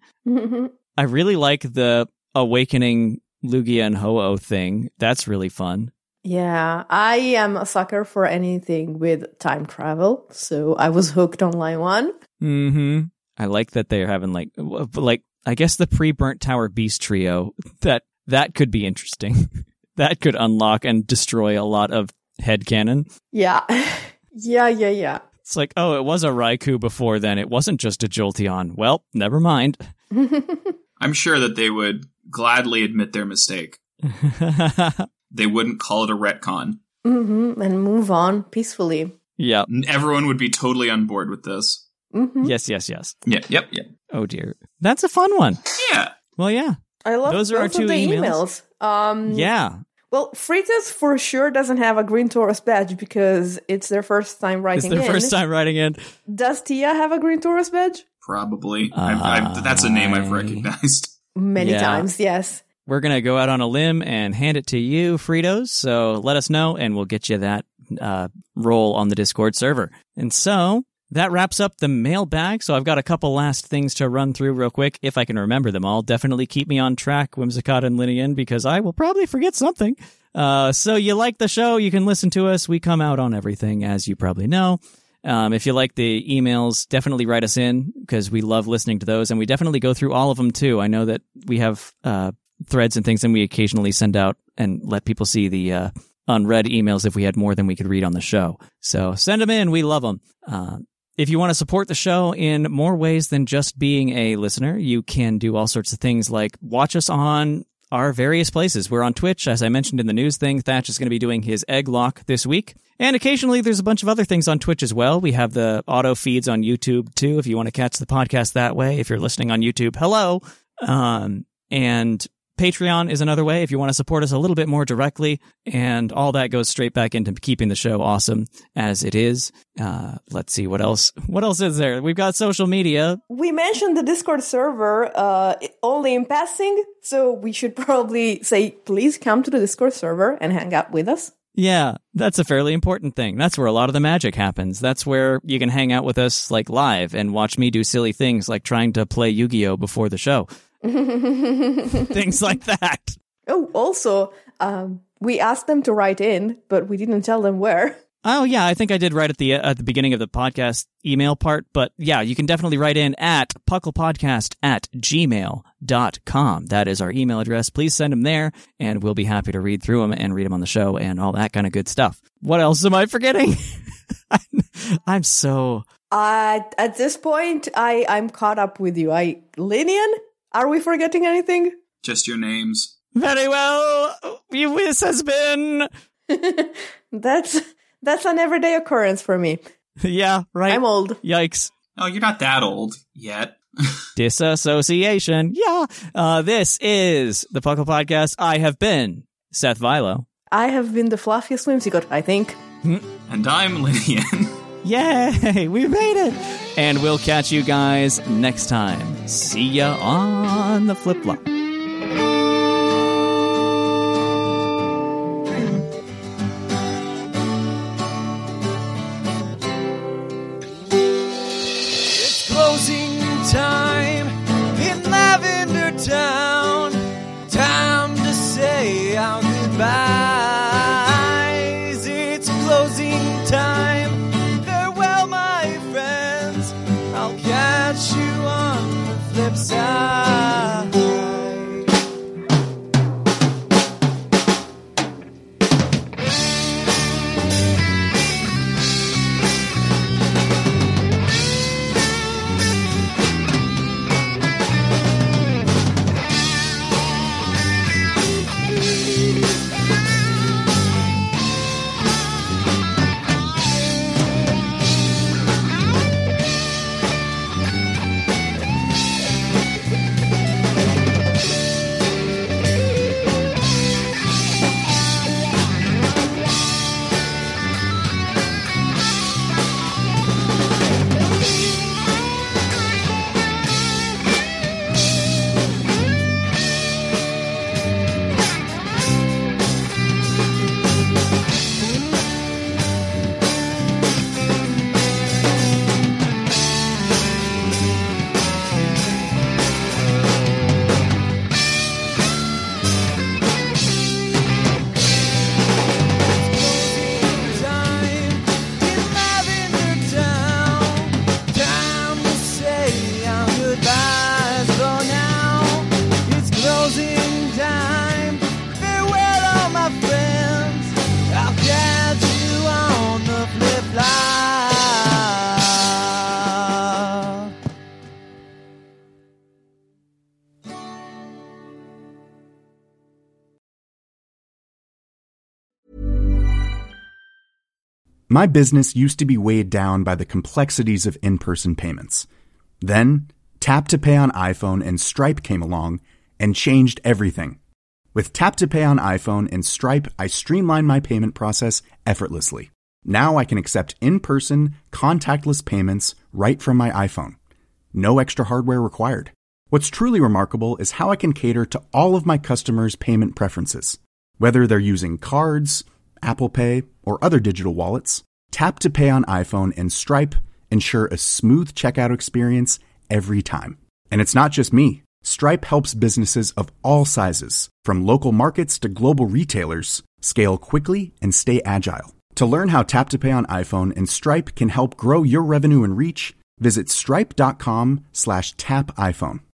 I really like the awakening Lugia and Ho-Oh thing. That's really fun. Yeah, I am a sucker for anything with time travel, so I was hooked on line 1. Mm-hmm. I like that they're having, like, I guess the pre-burnt tower beast trio, that could be interesting. That could unlock and destroy a lot of headcanon. Yeah. Yeah. It's like, oh, it was a Raikou before then. It wasn't just a Jolteon. Well, never mind. I'm sure that they would gladly admit their mistake. They wouldn't call it a retcon. Mm-hmm. And move on peacefully. Yeah. Everyone would be totally on board with this. Mm-hmm. Yes. Yeah, yep. Oh, dear. That's a fun one. Yeah. Well, yeah. I love those are our two emails. Yeah. Well, Fritos for sure doesn't have a Green Taurus badge because it's their first time writing in. It's their first time writing in. Does Tia have a Green Taurus badge? Probably. That's a name I've recognized. Many times, yes. We're going to go out on a limb and hand it to you, Fritos. So let us know, and we'll get you that role on the Discord server. And so that wraps up the mailbag. So I've got a couple last things to run through real quick. If I can remember them all, definitely keep me on track, Whimsicott and Linian, because I will probably forget something. So you like the show, you can listen to us. We come out on everything, as you probably know. If you like the emails, definitely write us in, because we love listening to those, and we definitely go through all of them, too. I know that we have threads and things, and we occasionally send out and let people see the unread emails if we had more than we could read on the show. So send them in. We love them. If you want to support the show in more ways than just being a listener, you can do all sorts of things like watch us on our various places. We're on Twitch, as I mentioned in the news thing. Thatch is going to be doing his egg lock this week. And occasionally there's a bunch of other things on Twitch as well. We have the auto feeds on YouTube, too, if you want to catch the podcast that way. If you're listening on YouTube, hello. And Patreon is another way if you want to support us a little bit more directly, and all that goes straight back into keeping the show awesome as it is. Let's see, what else is there? We've got social media. We mentioned the Discord server only in passing, so we should probably say, please come to the Discord server and hang out with us. Yeah, that's a fairly important thing. That's where a lot of the magic happens. That's where you can hang out with us like live and watch me do silly things like trying to play Yu-Gi-Oh! Before the show. Things like that. Oh, also, we asked them to write in, but we didn't tell them where. Oh, yeah, I think I did right at the beginning of the podcast email part. But yeah, you can definitely write in at pucklepodcast@gmail.com. That is our email address. Please send them there, and we'll be happy to read through them and read them on the show and all that kind of good stuff. What else am I forgetting? I'm so... At this point, I'm caught up with you. Linian, are we forgetting anything? Just your names. Very well. This has been... That's an everyday occurrence for me. Yeah, right. I'm old. Yikes. Oh, you're not that old yet. Disassociation. Yeah. This is the Puckle Podcast. I have been Seth Vilo. I have been the fluffiest Whimsicott, I think. And I'm Lydian. Yay! We made it! And we'll catch you guys next time. See ya on the flip-flop. It's closing time in Lavender Town. Time to say our goodbyes. It's closing time. Farewell, my friends. I'll catch you on the flip side. My business used to be weighed down by the complexities of in-person payments. Then, Tap to Pay on iPhone and Stripe came along and changed everything. With Tap to Pay on iPhone and Stripe, I streamlined my payment process effortlessly. Now I can accept in-person, contactless payments right from my iPhone. No extra hardware required. What's truly remarkable is how I can cater to all of my customers' payment preferences. Whether they're using cards, Apple Pay, or other digital wallets, Tap to Pay on iPhone and Stripe ensure a smooth checkout experience every time. And it's not just me. Stripe helps businesses of all sizes, from local markets to global retailers, scale quickly and stay agile. To learn how Tap to Pay on iPhone and Stripe can help grow your revenue and reach, visit stripe.com/tapiphone.